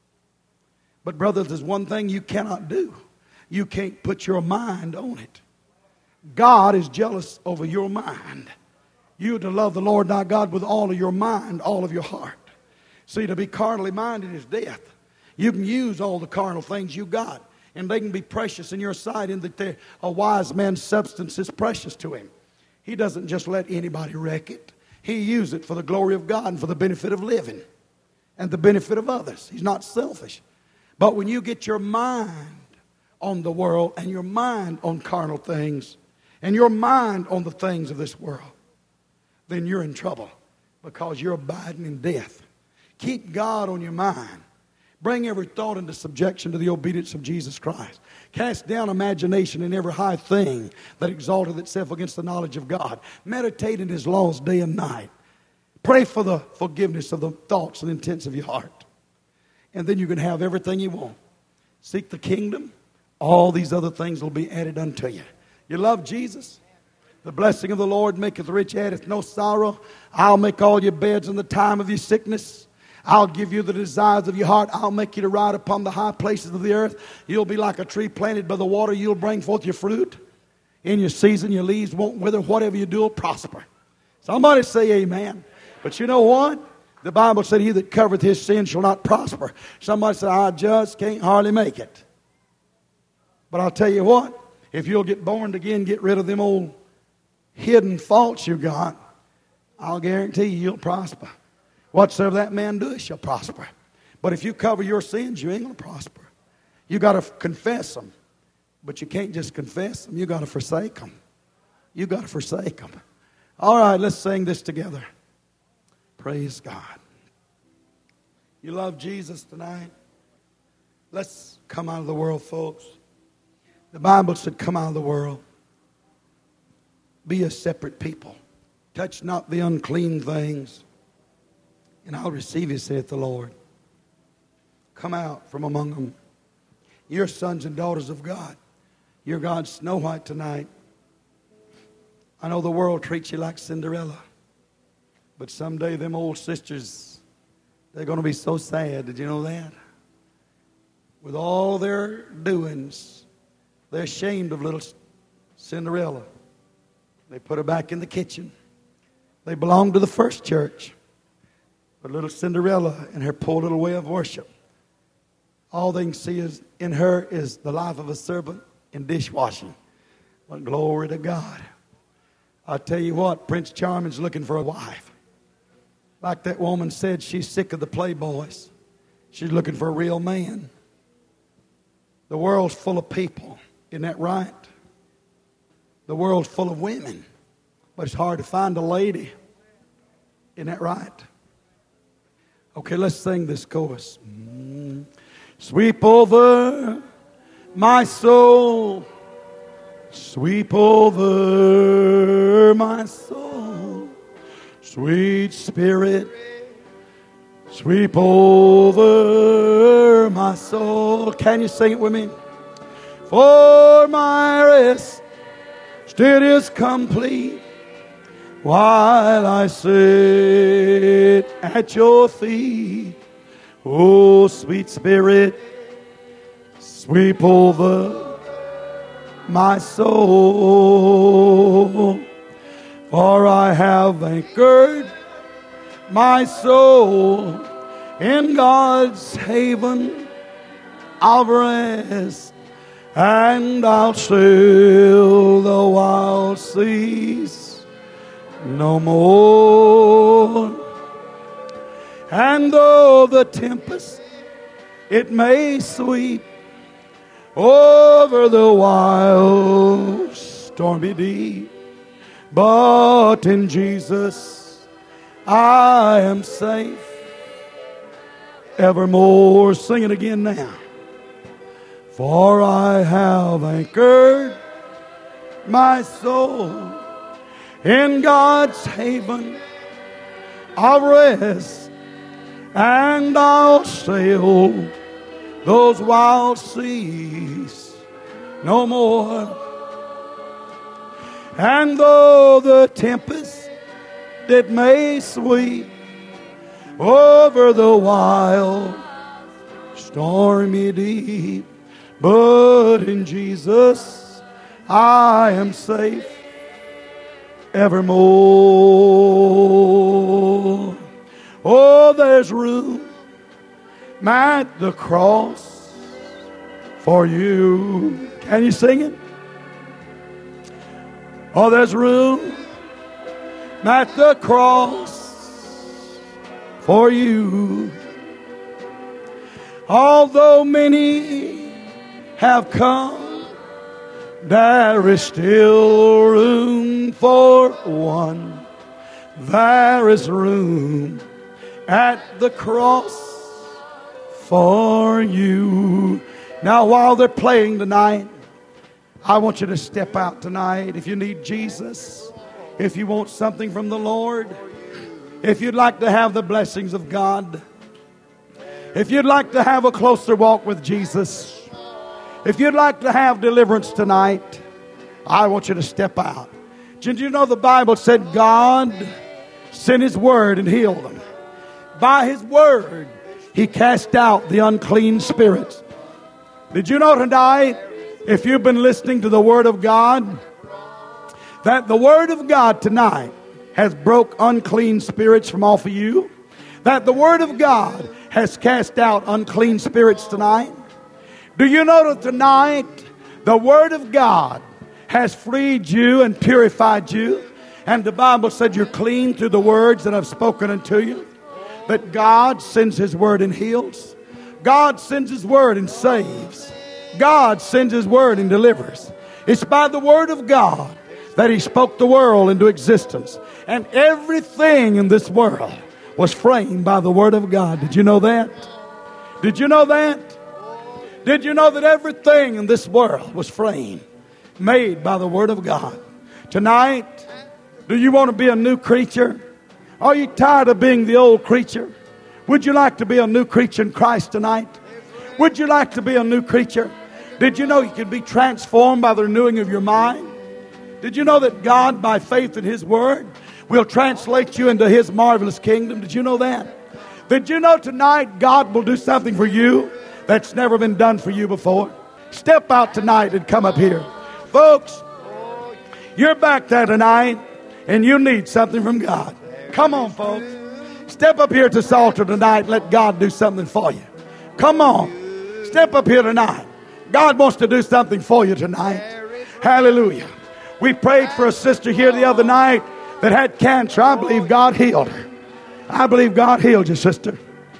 But brothers, there's one thing you cannot do. You can't put your mind on it. God is jealous over your mind. You are to love the Lord thy God with all of your mind, all of your heart. See, to be carnally minded is death. You can use all the carnal things you got, and they can be precious in your sight, in that a wise man's substance is precious to him. He doesn't just let anybody wreck it. He uses it for the glory of God and for the benefit of living and the benefit of others. He's not selfish. But when you get your mind on the world and your mind on carnal things and your mind on the things of this world, then you're in trouble because you're abiding in death. Keep God on your mind. Bring every thought into subjection to the obedience of Jesus Christ. Cast down imagination and every high thing that exalteth itself against the knowledge of God. Meditate in His laws day and night. Pray for the forgiveness of the thoughts and intents of your heart. And then you can have everything you want. Seek the kingdom. All these other things will be added unto you. You love Jesus? The blessing of the Lord maketh rich, addeth no sorrow. I'll make all your beds in the time of your sickness. I'll give you the desires of your heart. I'll make you to ride upon the high places of the earth. You'll be like a tree planted by the water. You'll bring forth your fruit. In your season, your leaves won't wither. Whatever you do will prosper. Somebody say amen. But you know what? The Bible said, he that covereth his sin shall not prosper. Somebody said, I just can't hardly make it. But I'll tell you what. If you'll get born again, get rid of them old hidden faults you got, I'll guarantee you you'll prosper. Whatsoever that man doeth shall prosper. But if you cover your sins, you ain't going to prosper. You got to confess them. But you can't just confess them. You got to forsake them. You got to forsake them. All right, let's sing this together. Praise God. You love Jesus tonight? Let's come out of the world, folks. The Bible said, come out of the world. Be a separate people. Touch not the unclean things, and I'll receive you, saith the Lord. Come out from among them. You're sons and daughters of God. You're God's Snow White tonight. I know the world treats you like Cinderella. But someday them old sisters, they're going to be so sad. Did you know that? With all their doings, they're ashamed of little Cinderella. They put her back in the kitchen. They belong to the first church. But little Cinderella and her poor little way of worship, all they can see is in her is the life of a servant in dishwashing. But glory to God. I tell you what, Prince Charming's looking for a wife. Like that woman said, she's sick of the playboys. She's looking for a real man. The world's full of people. Isn't that right? The world's full of women. But it's hard to find a lady. Isn't that right? Okay, let's sing this chorus. Mm. Sweep over my soul. Sweep over my soul. Sweet Spirit, sweep over my soul. Can you sing it with me? For my rest still is complete while I sit at your feet. Oh, sweet Spirit, sweep over my soul. For I have anchored my soul in God's haven of rest, and I'll sail the wild seas no more. And though the tempest it may sweep over the wild stormy deep, but in Jesus I am safe evermore. Sing it again now. For I have anchored my soul in God's haven of rest, and I'll sail those wild seas no more. And though the tempest it may sweep over the wild stormy deep, but in Jesus I am safe evermore. Oh, there's room at the cross for you. Can you sing it? Oh, there's room at the cross for you. Although many have come, there is still room for one. There is room at the cross for you. Now, while they're playing tonight, I want you to step out tonight. If you need Jesus, if you want something from the Lord, if you'd like to have the blessings of God, if you'd like to have a closer walk with Jesus, if you'd like to have deliverance tonight, I want you to step out. Did you know the Bible said God sent His word and healed them? By His word, He cast out the unclean spirits. Did you know tonight, if you've been listening to the Word of God, that the Word of God tonight has broke unclean spirits from off of you? That the Word of God has cast out unclean spirits tonight? Do you know that tonight the Word of God has freed you and purified you? And the Bible said you're clean through the words that I've spoken unto you. That God sends His Word and heals. God sends His Word and saves. God sends His Word and delivers. It's by the Word of God that He spoke the world into existence. And everything in this world was framed by the Word of God. Did you know that? Did you know that? Did you know that everything in this world was framed, made by the Word of God? Tonight, do you want to be a new creature? Are you tired of being the old creature? Would you like to be a new creature in Christ tonight? Would you like to be a new creature? Did you know you can be transformed by the renewing of your mind? Did you know that God, by faith in His Word, will translate you into His marvelous kingdom? Did you know that? Did you know tonight God will do something for you that's never been done for you before? Step out tonight and come up here. Folks, you're back there tonight and you need something from God. Come on, folks. Step up here to this altar tonight and let God do something for you. Come on. Step up here tonight. God wants to do something for you tonight. Hallelujah. We prayed for a sister here the other night that had cancer. I believe God healed her. I believe God healed you, sister.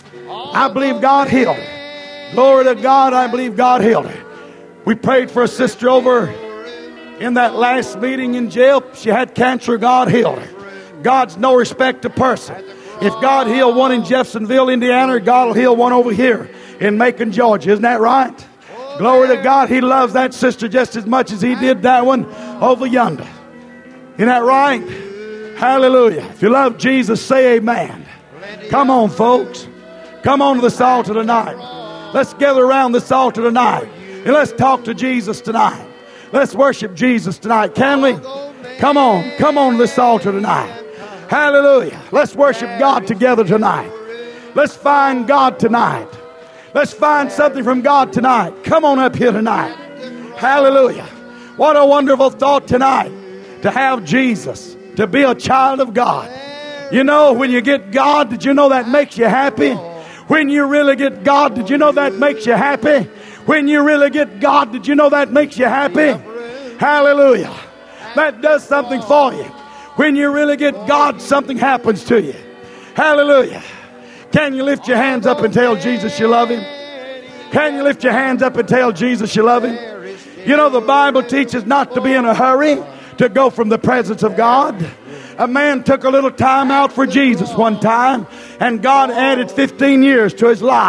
I believe God healed her. Glory to God, I believe God healed her. We prayed for a sister over in that last meeting in jail. She had cancer. God healed her. God's no respect to person. If God healed one in Jeffersonville, Indiana, God will heal one over here in Macon, Georgia. Isn't that right? Glory to God. He loves that sister just as much as He did that one over yonder. Isn't that right? Hallelujah. If you love Jesus, say amen. Come on, folks. Come on to this altar tonight. Let's gather around this altar tonight. And let's talk to Jesus tonight. Let's worship Jesus tonight. Can we? Come on. Come on to this altar tonight. Hallelujah. Let's worship God together tonight. Let's find God tonight. Let's find something from God tonight. Come on up here tonight. Hallelujah. What a wonderful thought tonight to have Jesus, to be a child of God. You know, when you get God, did you know that makes you happy? When you really get God, did you know that makes you happy? When you really get God, did you know that makes you happy? Hallelujah. That does something for you. When you really get God, something happens to you. Hallelujah. Can you lift your hands up and tell Jesus you love Him? Can you lift your hands up and tell Jesus you love Him? You know, the Bible teaches not to be in a hurry to go from the presence of God. A man took a little time out for Jesus one time, and God added fifteen years to his life.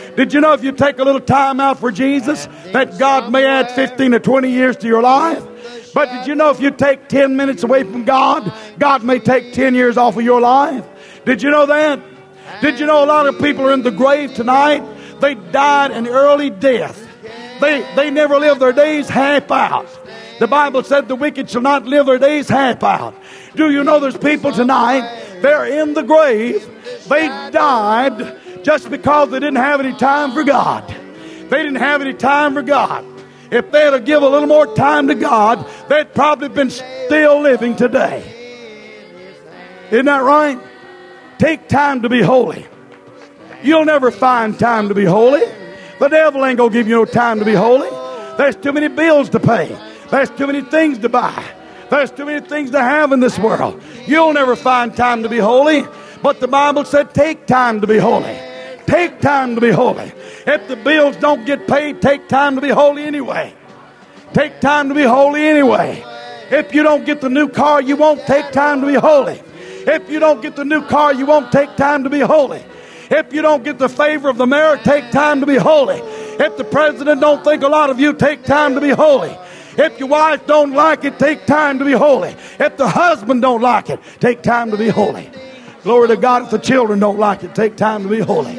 Did you know if you take a little time out for Jesus, that God may add fifteen or twenty years to your life? But did you know if you take ten minutes away from God, God may take ten years off of your life? Did you know that? Did you know a lot of people are in the grave tonight? They died an early death. They, they never lived their days half out. The Bible said the wicked shall not live their days half out. Do you know there's people tonight, they're in the grave. They died just because they didn't have any time for God. They didn't have any time for God. If they had to give a little more time to God, they'd probably been still living today. Isn't that right? Take time to be holy. You'll never find time to be holy. The devil ain't going to give you no time to be holy. There's too many bills to pay. There's too many things to buy. There's too many things to have in this world. You'll never find time to be holy. But the Bible said take time to be holy. Take time to be holy. If the bills don't get paid, take time to be holy anyway. Take time to be holy anyway. If you don't get the new car, you won't take time to be holy. If you don't get the new car, you won't take time to be holy. If you don't get the favor of the mayor, take time to be holy. If the president don't think a lot of you, take time to be holy. If your wife don't like it, take time to be holy. If the husband don't like it, take time to be holy. Glory to God. If the children don't like it, take time to be holy.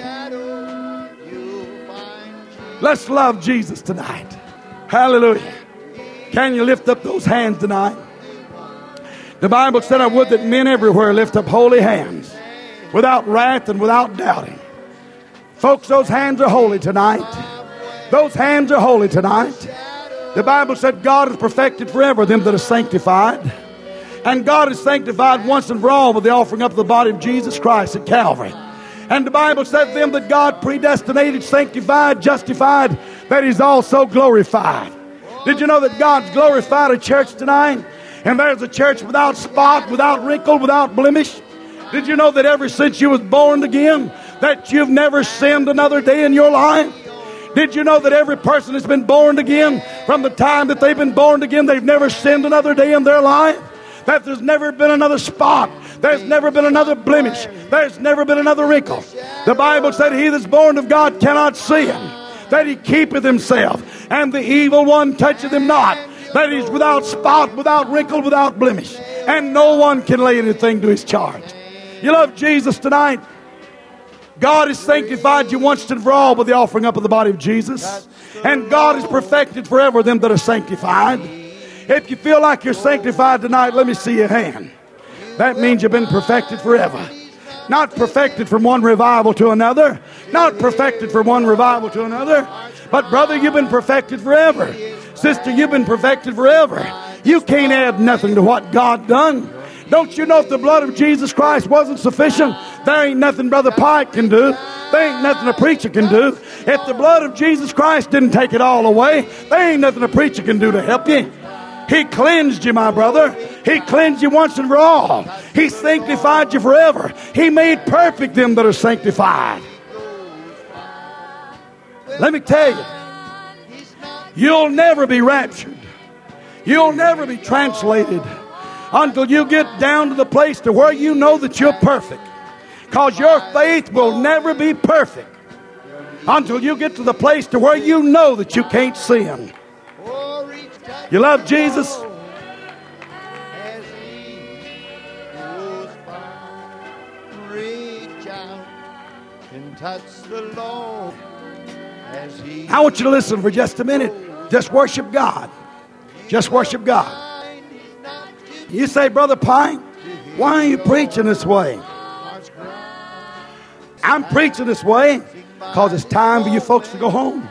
Let's love Jesus tonight. Hallelujah. Can you lift up those hands tonight? The Bible said, I would that men everywhere lift up holy hands, without wrath and without doubting. Folks, those hands are holy tonight. Those hands are holy tonight. The Bible said God is perfected forever them that are sanctified. And God is sanctified once and for all with the offering up of the body of Jesus Christ at Calvary. And the Bible said them that God predestinated, sanctified, justified, that He's also glorified. Did you know that God's glorified a church tonight? And there's a church without spot, without wrinkle, without blemish. Did you know that ever since you was born again, that you've never sinned another day in your life? Did you know that every person that's been born again, from the time that they've been born again, they've never sinned another day in their life? That there's never been another spot. There's never been another blemish. There's never been another wrinkle. The Bible said he that's born of God cannot sin, that he keepeth himself, and the evil one toucheth him not. That he's without spot, without wrinkle, without blemish. And no one can lay anything to his charge. You love Jesus tonight? God has sanctified you once and for all by the offering up of the body of Jesus. And God has perfected forever them that are sanctified. If you feel like you're sanctified tonight, let me see your hand. That means you've been perfected forever. Not perfected from one revival to another. Not perfected from one revival to another. But brother, you've been perfected forever. Sister, you've been perfected forever. You can't add nothing to what God done. Don't you know if the blood of Jesus Christ wasn't sufficient, there ain't nothing Brother Pike can do. There ain't nothing a preacher can do. If the blood of Jesus Christ didn't take it all away, there ain't nothing a preacher can do to help you. He cleansed you, my brother. He cleansed you once and for all. He sanctified you forever. He made perfect them that are sanctified. Let me tell you, you'll never be raptured. You'll never be translated until you get down to the place to where you know that you're perfect. Because your faith will never be perfect until you get to the place to where you know that you can't sin. You love Jesus? I want you to listen for just a minute. Just worship God. Just worship God. You say, Brother Pine, why are you preaching this way? I'm preaching this way because it's time for you folks to go home.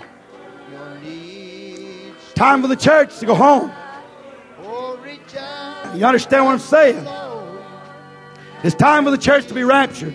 Time for the church to go home. You understand what I'm saying? It's time for the church to be raptured.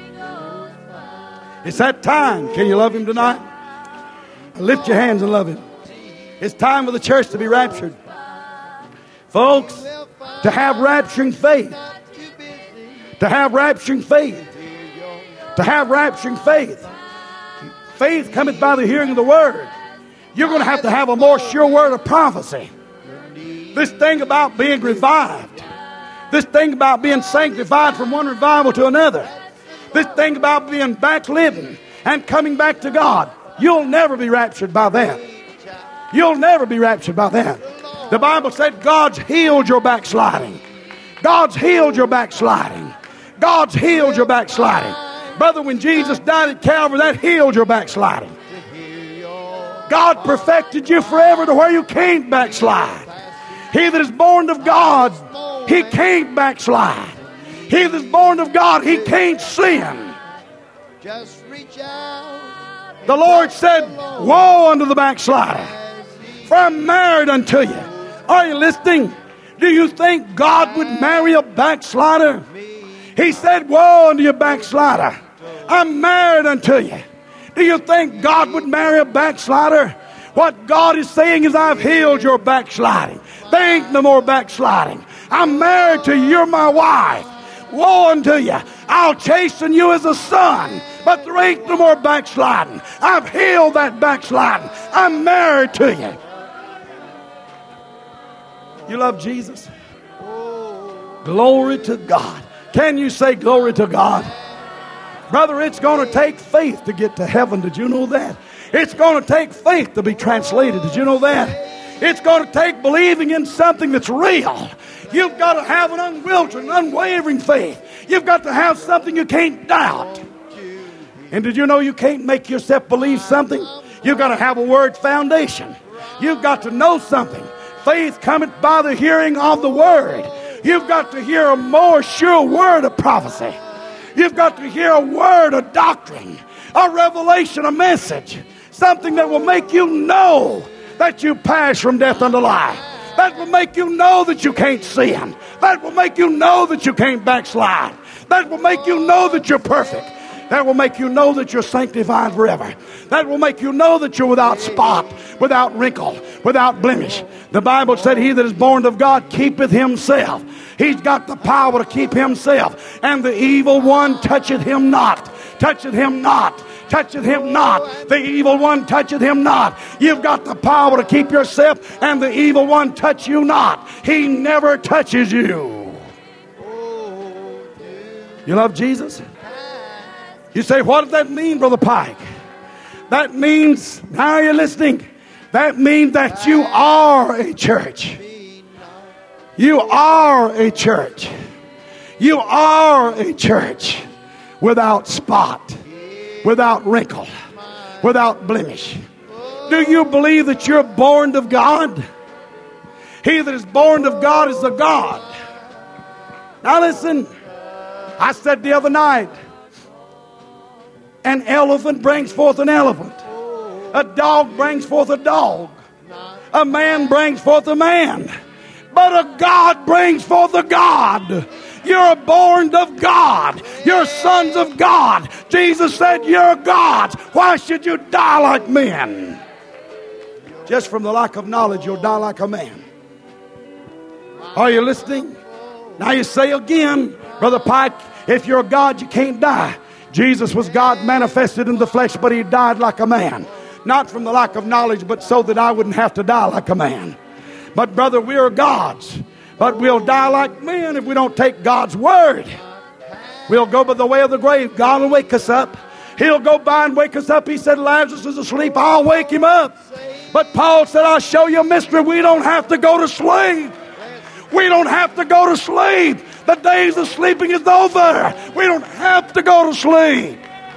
It's that time. Can you love Him tonight? Lift your hands and love Him. It's time for the church to be raptured. Folks, to have rapturing faith. To have rapturing faith. To have rapturing faith. Faith cometh by the hearing of the word. You're going to have to have a more sure word of prophecy. This thing about being revived. This thing about being sanctified from one revival to another. This thing about being backslidden. and coming back to God. You'll never be raptured by that. You'll never be raptured by that. The Bible said God's healed your backsliding. God's healed your backsliding. God's healed your backsliding. Brother, when Jesus died at Calvary, that healed your backsliding. God perfected you forever to where you can't backslide. He that is born of God, he can't backslide. He that is born of God, he can't sin. Just reach out. The Lord said, woe unto the backslider, for I'm married unto you. Are you listening? Do you think God would marry a backslider? He said, woe unto you backslider, I'm married unto you. Do you think God would marry a backslider? What God is saying is, I've healed your backsliding. There ain't no more backsliding. I'm married to you. You're my wife. Woe unto you. I'll chasten you as a son, but there ain't no more backsliding. I've healed that backsliding. I'm married to you. You love Jesus? Glory to God. Can you say glory to God? Brother, it's going to take faith to get to heaven. Did you know that? It's going to take faith to be translated. Did you know that? It's going to take believing in something that's real. You've got to have an unwavering, unwavering faith. You've got to have something you can't doubt. And did you know you can't make yourself believe something? You've got to have a word foundation. You've got to know something. Faith cometh by the hearing of the word. You've got to hear a more sure word of prophecy. You've got to hear a word of doctrine, a revelation, a message, something that will make you know that you pass from death unto life. That will make you know that you can't sin. That will make you know that you can't backslide. That will make you know that you're perfect. That will make you know that you're sanctified forever. That will make you know that you're without spot, without wrinkle, without blemish. The Bible said, he that is born of God keepeth himself. He's got the power to keep himself. And the evil one toucheth him not. Toucheth him not. Toucheth him not. The evil one toucheth him not. You've got the power to keep yourself, and the evil one touch you not. He never touches you. You love Jesus? You say, what does that mean, Brother Pike? That means, now you're listening, that means that you are a church. You are a church. You are a church without spot, without wrinkle, without blemish. Do you believe that you're born of God? He that is born of God is a God. Now listen, I said the other night, an elephant brings forth an elephant. A dog brings forth a dog. A man brings forth a man. But a God brings forth a God. You're born of God. You're sons of God. Jesus said you're gods. Why should you die like men? Just from the lack of knowledge, you'll die like a man. Are you listening? Now you say again, Brother Pike, if you're a God, you can't die. Jesus was God manifested in the flesh, but he died like a man. Not from the lack of knowledge, but so that I wouldn't have to die like a man. But brother, we are gods. But we'll die like men if we don't take God's word. We'll go by the way of the grave. God will wake us up. He'll go by and wake us up. He said, Lazarus is asleep. I'll wake him up. But Paul said, I'll show you a mystery. We don't have to go to sleep. We don't have to go to sleep. The days of sleeping is over. We don't have to go to sleep.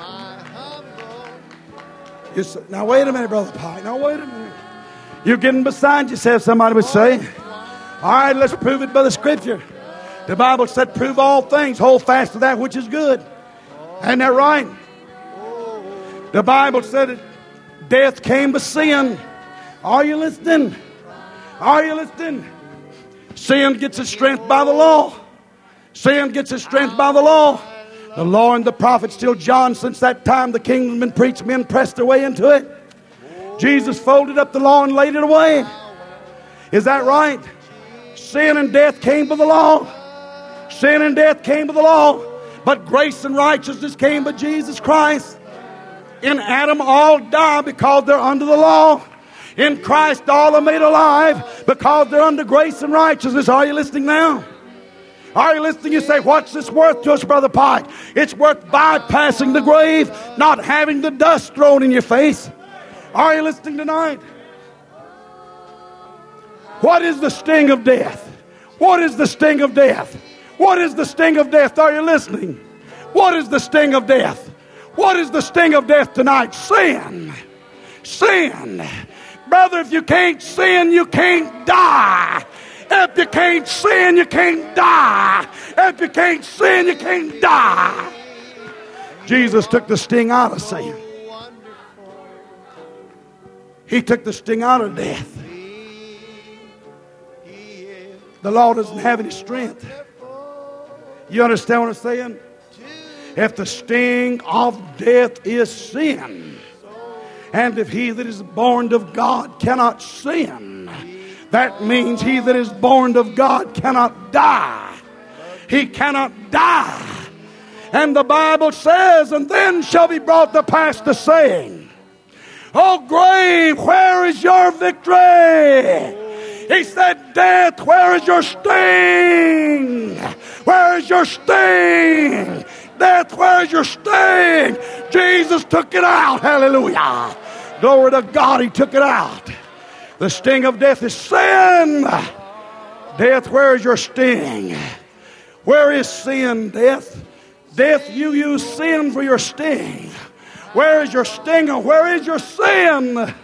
You say, now wait a minute, Brother Pike. Now wait a minute. You're getting beside yourself, somebody would say. All right, let's prove it by the scripture. The Bible said, prove all things, hold fast to that which is good. Ain't that right? The Bible said it, death came by sin. Are you listening? Are you listening? Sin gets its strength by the law. Sin gets its strength by the law. The law and the prophets till John, since that time the kingdom been preached, men pressed their way into it. Jesus folded up the law and laid it away. Is that right? Sin and death came by the law. Sin and death came by the law. But grace and righteousness came by Jesus Christ. In Adam all die because they're under the law. In Christ all are made alive because they're under grace and righteousness. Are you listening now? Are you listening? You say, what's this worth to us, Brother Pike? It's worth bypassing the grave, not having the dust thrown in your face. Are you listening tonight? What is the sting of death? What is the sting of death? What is the sting of death? Are you listening? What is the sting of death? What is the sting of death tonight? Sin. Sin. Brother, if you can't sin, you can't die. If you can't sin, you can't die. If you can't sin, you can't die. Jesus took the sting out of sin. He took the sting out of death. The law doesn't have any strength. You understand what I'm saying? If the sting of death is sin, and if he that is born of God cannot sin, that means he that is born of God cannot die. He cannot die. And the Bible says, and then shall be brought to pass the saying, O grave, where is your victory? He said, death, where is your sting? Where is your sting? Death, where is your sting? Jesus took it out. Hallelujah. Glory to God, he took it out. The sting of death is sin. Death, where is your sting? Where is sin, death? Death, you use sin for your sting. Where is your sting and where is your sin?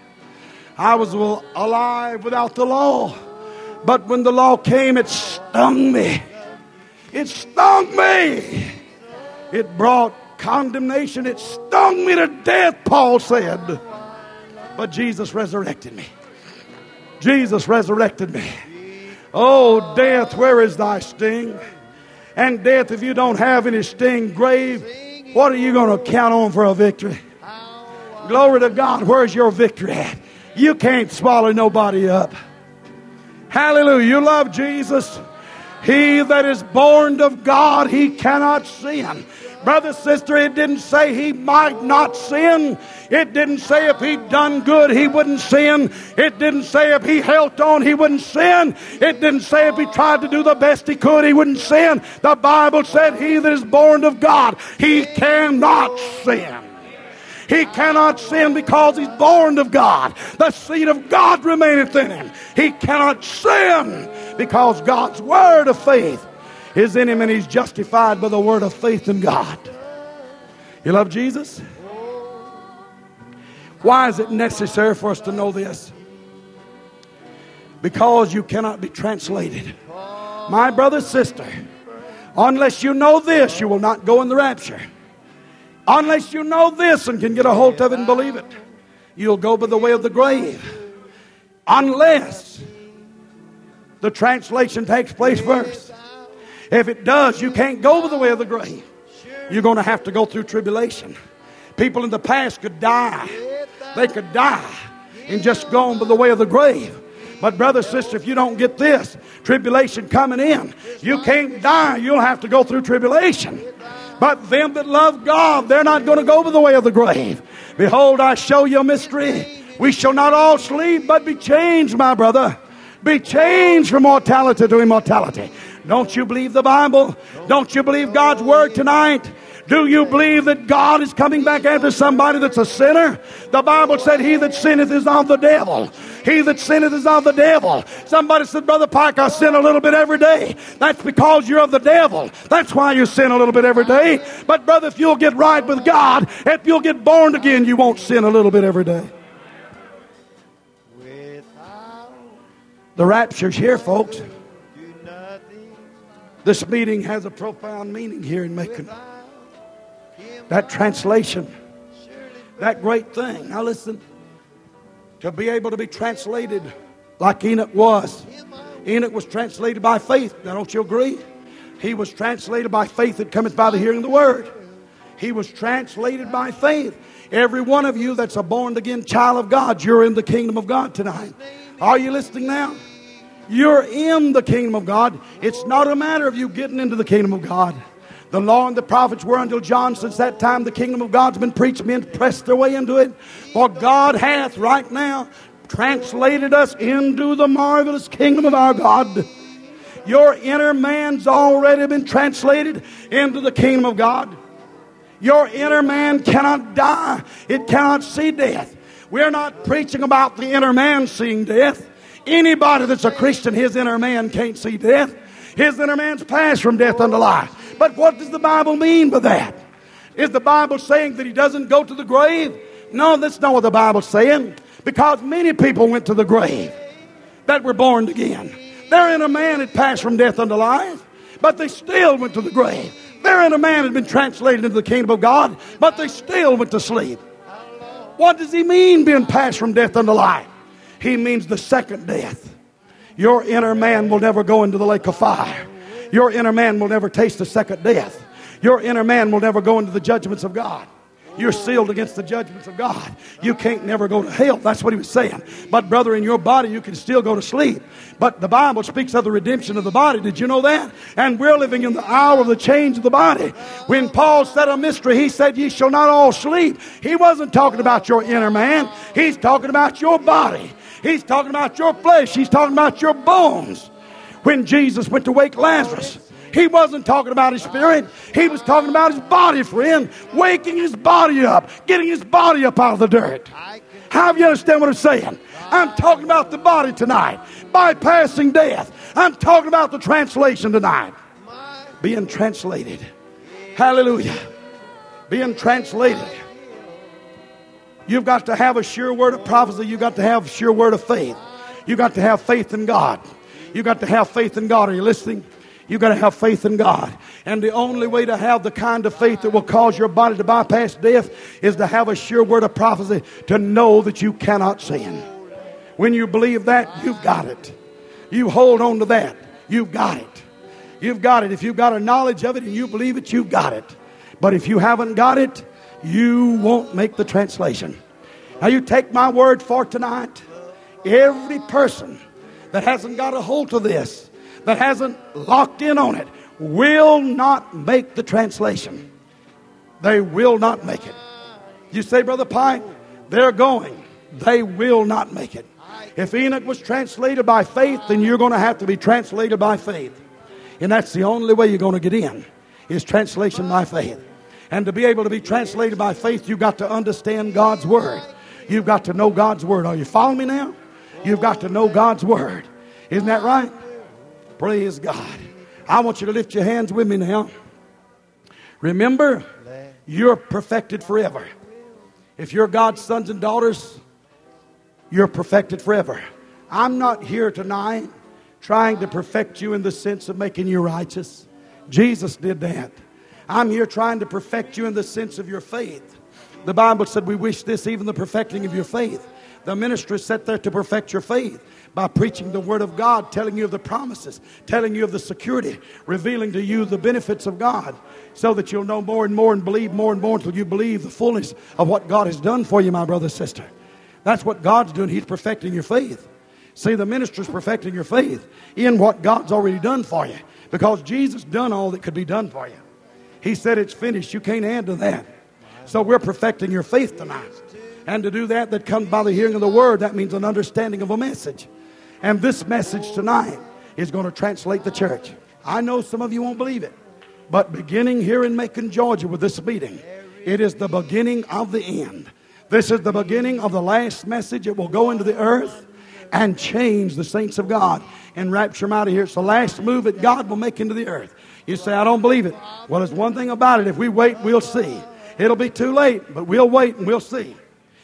I was alive without the law, but when the law came, it stung me. It stung me. It brought condemnation. It stung me to death, Paul said. But Jesus resurrected me. Jesus resurrected me. Oh, death, where is thy sting? And death, if you don't have any sting, grave, what are you going to count on for a victory? Glory to God, where's your victory at? You can't swallow nobody up. Hallelujah. You love Jesus. He that is born of God, he cannot sin. Brother, sister, it didn't say he might not sin. It didn't say if he'd done good, he wouldn't sin. It didn't say if he held on, he wouldn't sin. It didn't say if he tried to do the best he could, he wouldn't sin. The Bible said he that is born of God, he cannot sin. He cannot sin because he's born of God. The seed of God remaineth in him. He cannot sin because God's word of faith is in him, and he's justified by the word of faith in God. You love Jesus? Why is it necessary for us to know this? Because you cannot be translated. My brother, sister, unless you know this, you will not go in the rapture. Unless you know this and can get a hold of it and believe it, you'll go by the way of the grave. Unless the translation takes place first. If it does, you can't go by the way of the grave. You're going to have to go through tribulation. People in the past could die. They could die and just go on by the way of the grave. But brother, sister, if you don't get this, tribulation coming in, you can't die. You'll have to go through tribulation. But them that love God, they're not going to go by the way of the grave. Behold, I show you a mystery. We shall not all sleep, but be changed, my brother. Be changed from mortality to immortality. Don't you believe the Bible? Don't you believe God's word tonight? Do you believe that God is coming back after somebody that's a sinner? The Bible said, he that sinneth is of the devil. He that sinneth is of the devil. Somebody said, Brother Pike, I sin a little bit every day. That's because you're of the devil. That's why you sin a little bit every day. But brother, if you'll get right with God, if you'll get born again, you won't sin a little bit every day. The rapture's here, folks. This meeting has a profound meaning here in Macon. That translation, that great thing. Now listen, to be able to be translated like Enoch was. Enoch was translated by faith. Now don't you agree? He was translated by faith that cometh by the hearing of the word. He was translated by faith. Every one of you that's a born again child of God, you're in the kingdom of God tonight. Are you listening now? You're in the kingdom of God. It's not a matter of you getting into the kingdom of God. The law and the prophets were until John. Since that time the kingdom of God's been preached. Men pressed their way into it. For God hath right now translated us into the marvelous kingdom of our God. Your inner man's already been translated into the kingdom of God. Your inner man cannot die. It cannot see death. We're not preaching about the inner man seeing death. Anybody that's a Christian, his inner man can't see death. His inner man's passed from death unto life. But what does the Bible mean by that? Is the Bible saying that he doesn't go to the grave? No, that's not what the Bible's saying. Because many people went to the grave that were born again. Their inner man had passed from death unto life, but they still went to the grave. Their inner man had been translated into the kingdom of God, but they still went to sleep. What does he mean being passed from death unto life? He means the second death. Your inner man will never go into the lake of fire. Your inner man will never taste the second death. Your inner man will never go into the judgments of God. You're sealed against the judgments of God. You can't never go to hell. That's what he was saying. But brother, in your body you can still go to sleep. But the Bible speaks of the redemption of the body. Did you know that? And we're living in the hour of the change of the body. When Paul said a mystery, he said, ye shall not all sleep. He wasn't talking about your inner man. He's talking about your body. He's talking about your flesh. He's talking about your bones. When Jesus went to wake Lazarus, he wasn't talking about his spirit. He was talking about his body, friend. Waking his body up. Getting his body up out of the dirt. How do you understand what I'm saying? I'm talking about the body tonight. Bypassing death. I'm talking about the translation tonight. Being translated. Hallelujah. Being translated. You've got to have a sure word of prophecy. You've got to have a sure word of faith. You've got to have faith in God. You've got to have faith in God. Are you listening? You've got to have faith in God. And the only way to have the kind of faith that will cause your body to bypass death is to have a sure word of prophecy, to know that you cannot sin. When you believe that, you've got it. You hold on to that. You've got it. You've got it. If you've got a knowledge of it and you believe it, you've got it. But if you haven't got it, you won't make the translation. Now you take my word for tonight. Every person that hasn't got a hold of this, that hasn't locked in on it, will not make the translation. They will not make it. You say, Brother Pike, they're going. They will not make it. If Enoch was translated by faith, then you're going to have to be translated by faith. And that's the only way you're going to get in, is translation by faith. And to be able to be translated by faith, you've got to understand God's Word. You've got to know God's Word. Are you following me now? You've got to know God's Word. Isn't that right? Praise God. I want you to lift your hands with me now. Remember, you're perfected forever. If you're God's sons and daughters, you're perfected forever. I'm not here tonight trying to perfect you in the sense of making you righteous. Jesus did that. I'm here trying to perfect you in the sense of your faith. The Bible said we wish this, even the perfecting of your faith. The ministry is set there to perfect your faith by preaching the Word of God, telling you of the promises, telling you of the security, revealing to you the benefits of God, so that you'll know more and more and believe more and more until you believe the fullness of what God has done for you, my brother, sister. That's what God's doing. He's perfecting your faith. See, the minister's perfecting your faith in what God's already done for you, because Jesus done all that could be done for you. He said it's finished. You can't add to that. So we're perfecting your faith tonight. And to do that, that comes by the hearing of the Word. That means an understanding of a message. And this message tonight is going to translate the church. I know some of you won't believe it, but beginning here in Macon, Georgia with this meeting, it is the beginning of the end. This is the beginning of the last message. It will go into the earth and change the saints of God and rapture them out of here. It's the last move that God will make into the earth. You say, I don't believe it. Well, there's one thing about it. If we wait, we'll see. It'll be too late, but we'll wait and we'll see.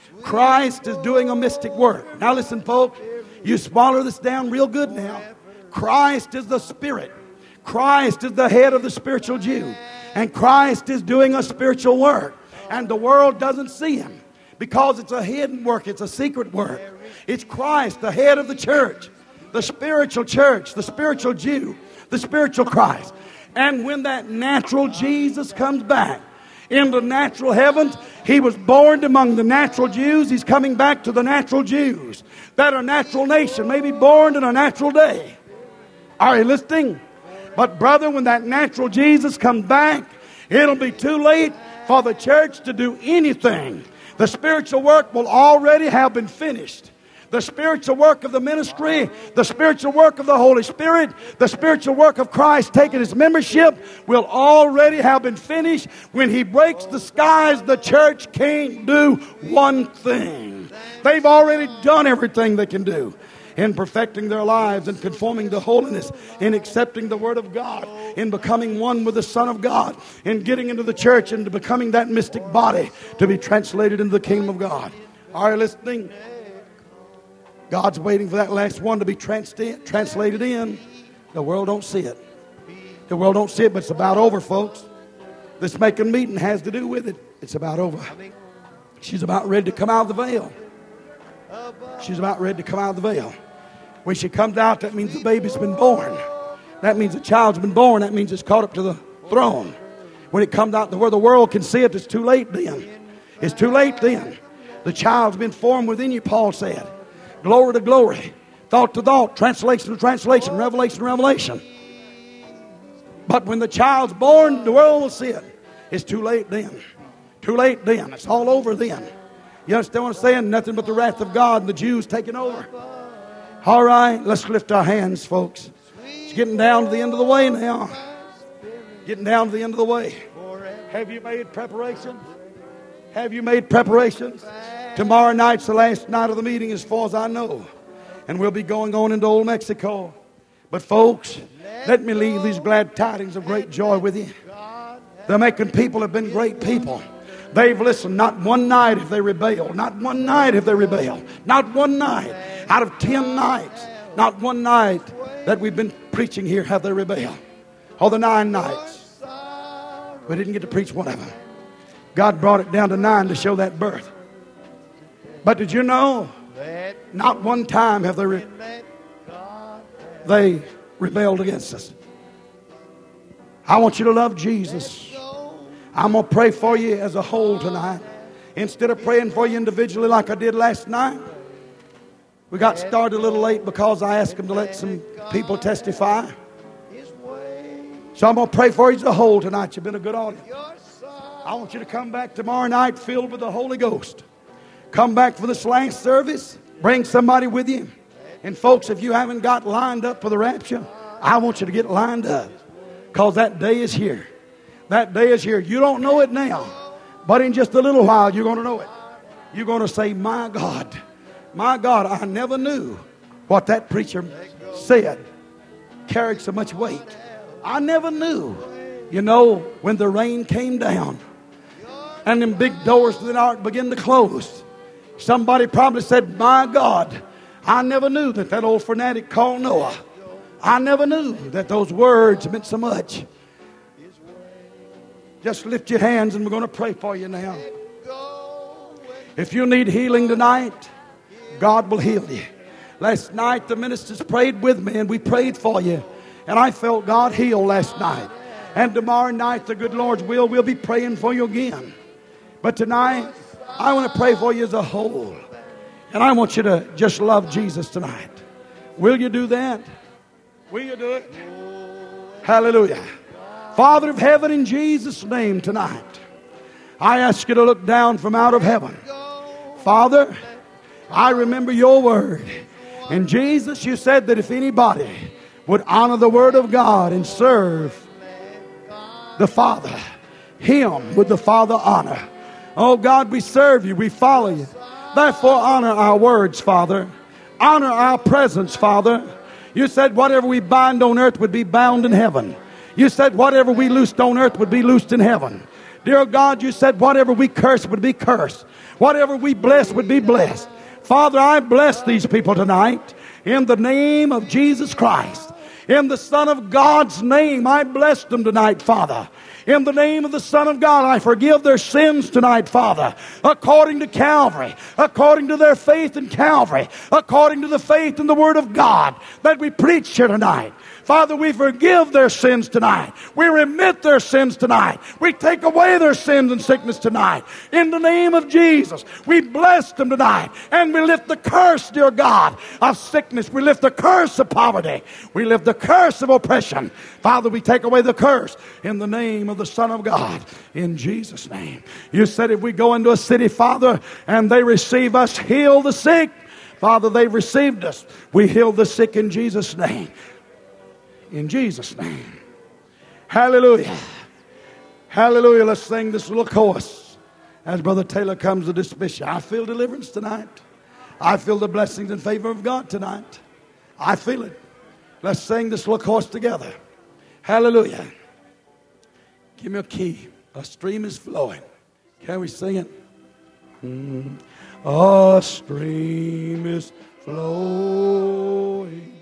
Christ is doing a mystic work. Now listen, folks. You swallow this down real good now. Christ is the Spirit. Christ is the head of the spiritual Jew. And Christ is doing a spiritual work. And the world doesn't see Him, because it's a hidden work. It's a secret work. It's Christ, the head of the church. The spiritual church. The spiritual Jew. The spiritual Christ. And when that natural Jesus comes back in the natural heavens, He was born among the natural Jews. He's coming back to the natural Jews. That a natural nation may be born in a natural day. Are you listening? But brother, when that natural Jesus comes back, it'll be too late for the church to do anything. The spiritual work will already have been finished. The spiritual work of the ministry, the spiritual work of the Holy Spirit, the spiritual work of Christ taking His membership will already have been finished. When He breaks the skies, the church can't do one thing. They've already done everything they can do in perfecting their lives and conforming to holiness, in accepting the Word of God, in becoming one with the Son of God, in getting into the church and becoming that mystic body to be translated into the kingdom of God. Are you listening? God's waiting for that last one to be trans- translated in. The world don't see it. The world don't see it, but it's about over, folks. This making meeting has to do with it. It's about over. She's about ready to come out of the veil. She's about ready to come out of the veil. When she comes out, that means the baby's been born. That means the child's been born. That means it's caught up to the throne. When it comes out to where the world can see it, it's too late then. It's too late then. The child's been formed within you, Paul said. Glory to glory. Thought to thought. Translation to translation. Revelation to revelation. But when the child's born, the world will see it. It's too late then. Too late then. It's all over then. You understand what I'm saying? Nothing but the wrath of God and the Jews taking over. All right, let's lift our hands, folks. It's getting down to the end of the way now. Getting down to the end of the way. Have you made preparations? Have you made preparations? Tomorrow night's the last night of the meeting as far as I know. And we'll be going on into Old Mexico. But folks, let me leave these glad tidings of great joy with you. The making people have been great people. They've listened. Not one night have they rebelled. Not one night have they rebelled. Not one night. Out of ten nights, not one night that we've been preaching here have they rebelled. All the nine nights. We didn't get to preach one of them. God brought it down to nine to show that birth. But did you know? Not one time have they, re- they rebelled against us. I want you to love Jesus. I'm going to pray for you as a whole tonight. Instead of praying for you individually like I did last night. We got started a little late because I asked them to let some people testify. So I'm going to pray for you as a whole tonight. You've been a good audience. I want you to come back tomorrow night filled with the Holy Ghost. Come back for this last service. Bring somebody with you. And folks, if you haven't got lined up for the rapture, I want you to get lined up. Because that day is here. That day is here. You don't know it now. But in just a little while, you're going to know it. You're going to say, my God. My God, I never knew what that preacher said carried so much weight. I never knew. You know, when the rain came down and them big doors to the ark began to close, somebody probably said, my God, I never knew that that old fanatic called Noah. I never knew that those words meant so much. Just lift your hands and we're going to pray for you now. If you need healing tonight, God will heal you. Last night the ministers prayed with me and we prayed for you. And I felt God heal last night. And tomorrow night, the good Lord's will, we'll be praying for you again. But tonight, I want to pray for you as a whole. And I want you to just love Jesus tonight. Will you do that? Will you do it? Hallelujah. Father of heaven, in Jesus' name tonight, I ask you to look down from out of heaven. Father, I remember your word. And Jesus, you said that if anybody would honor the word of God and serve the Father, him with the Father honor. Oh God, we serve you, we follow you. Therefore honor our words, Father. Honor our presence, Father. You said whatever we bind on earth would be bound in heaven. You said whatever we loosed on earth would be loosed in heaven. Dear God, you said whatever we curse would be cursed. Whatever we bless would be blessed. Father, I bless these people tonight in the name of Jesus Christ. In the Son of God's name, I bless them tonight, Father. In the name of the Son of God, I forgive their sins tonight, Father. According to Calvary, according to their faith in Calvary, according to the faith in the Word of God that we preach here tonight. Father, we forgive their sins tonight. We remit their sins tonight. We take away their sins and sickness tonight. In the name of Jesus, we bless them tonight. And we lift the curse, dear God, of sickness. We lift the curse of poverty. We lift the curse of oppression. Father, we take away the curse in the name of the Son of God. In Jesus' name. You said if we go into a city, Father, and they receive us, heal the sick, Father, they've received us. We heal the sick in Jesus' name. In Jesus' name. Hallelujah. Hallelujah. Let's sing this little chorus as Brother Taylor comes to dismiss you. I feel deliverance tonight. I feel the blessings and favor of God tonight. I feel it. Let's sing this little chorus together. Hallelujah. Give me a key. A stream is flowing. Can we sing it? Mm. A stream is flowing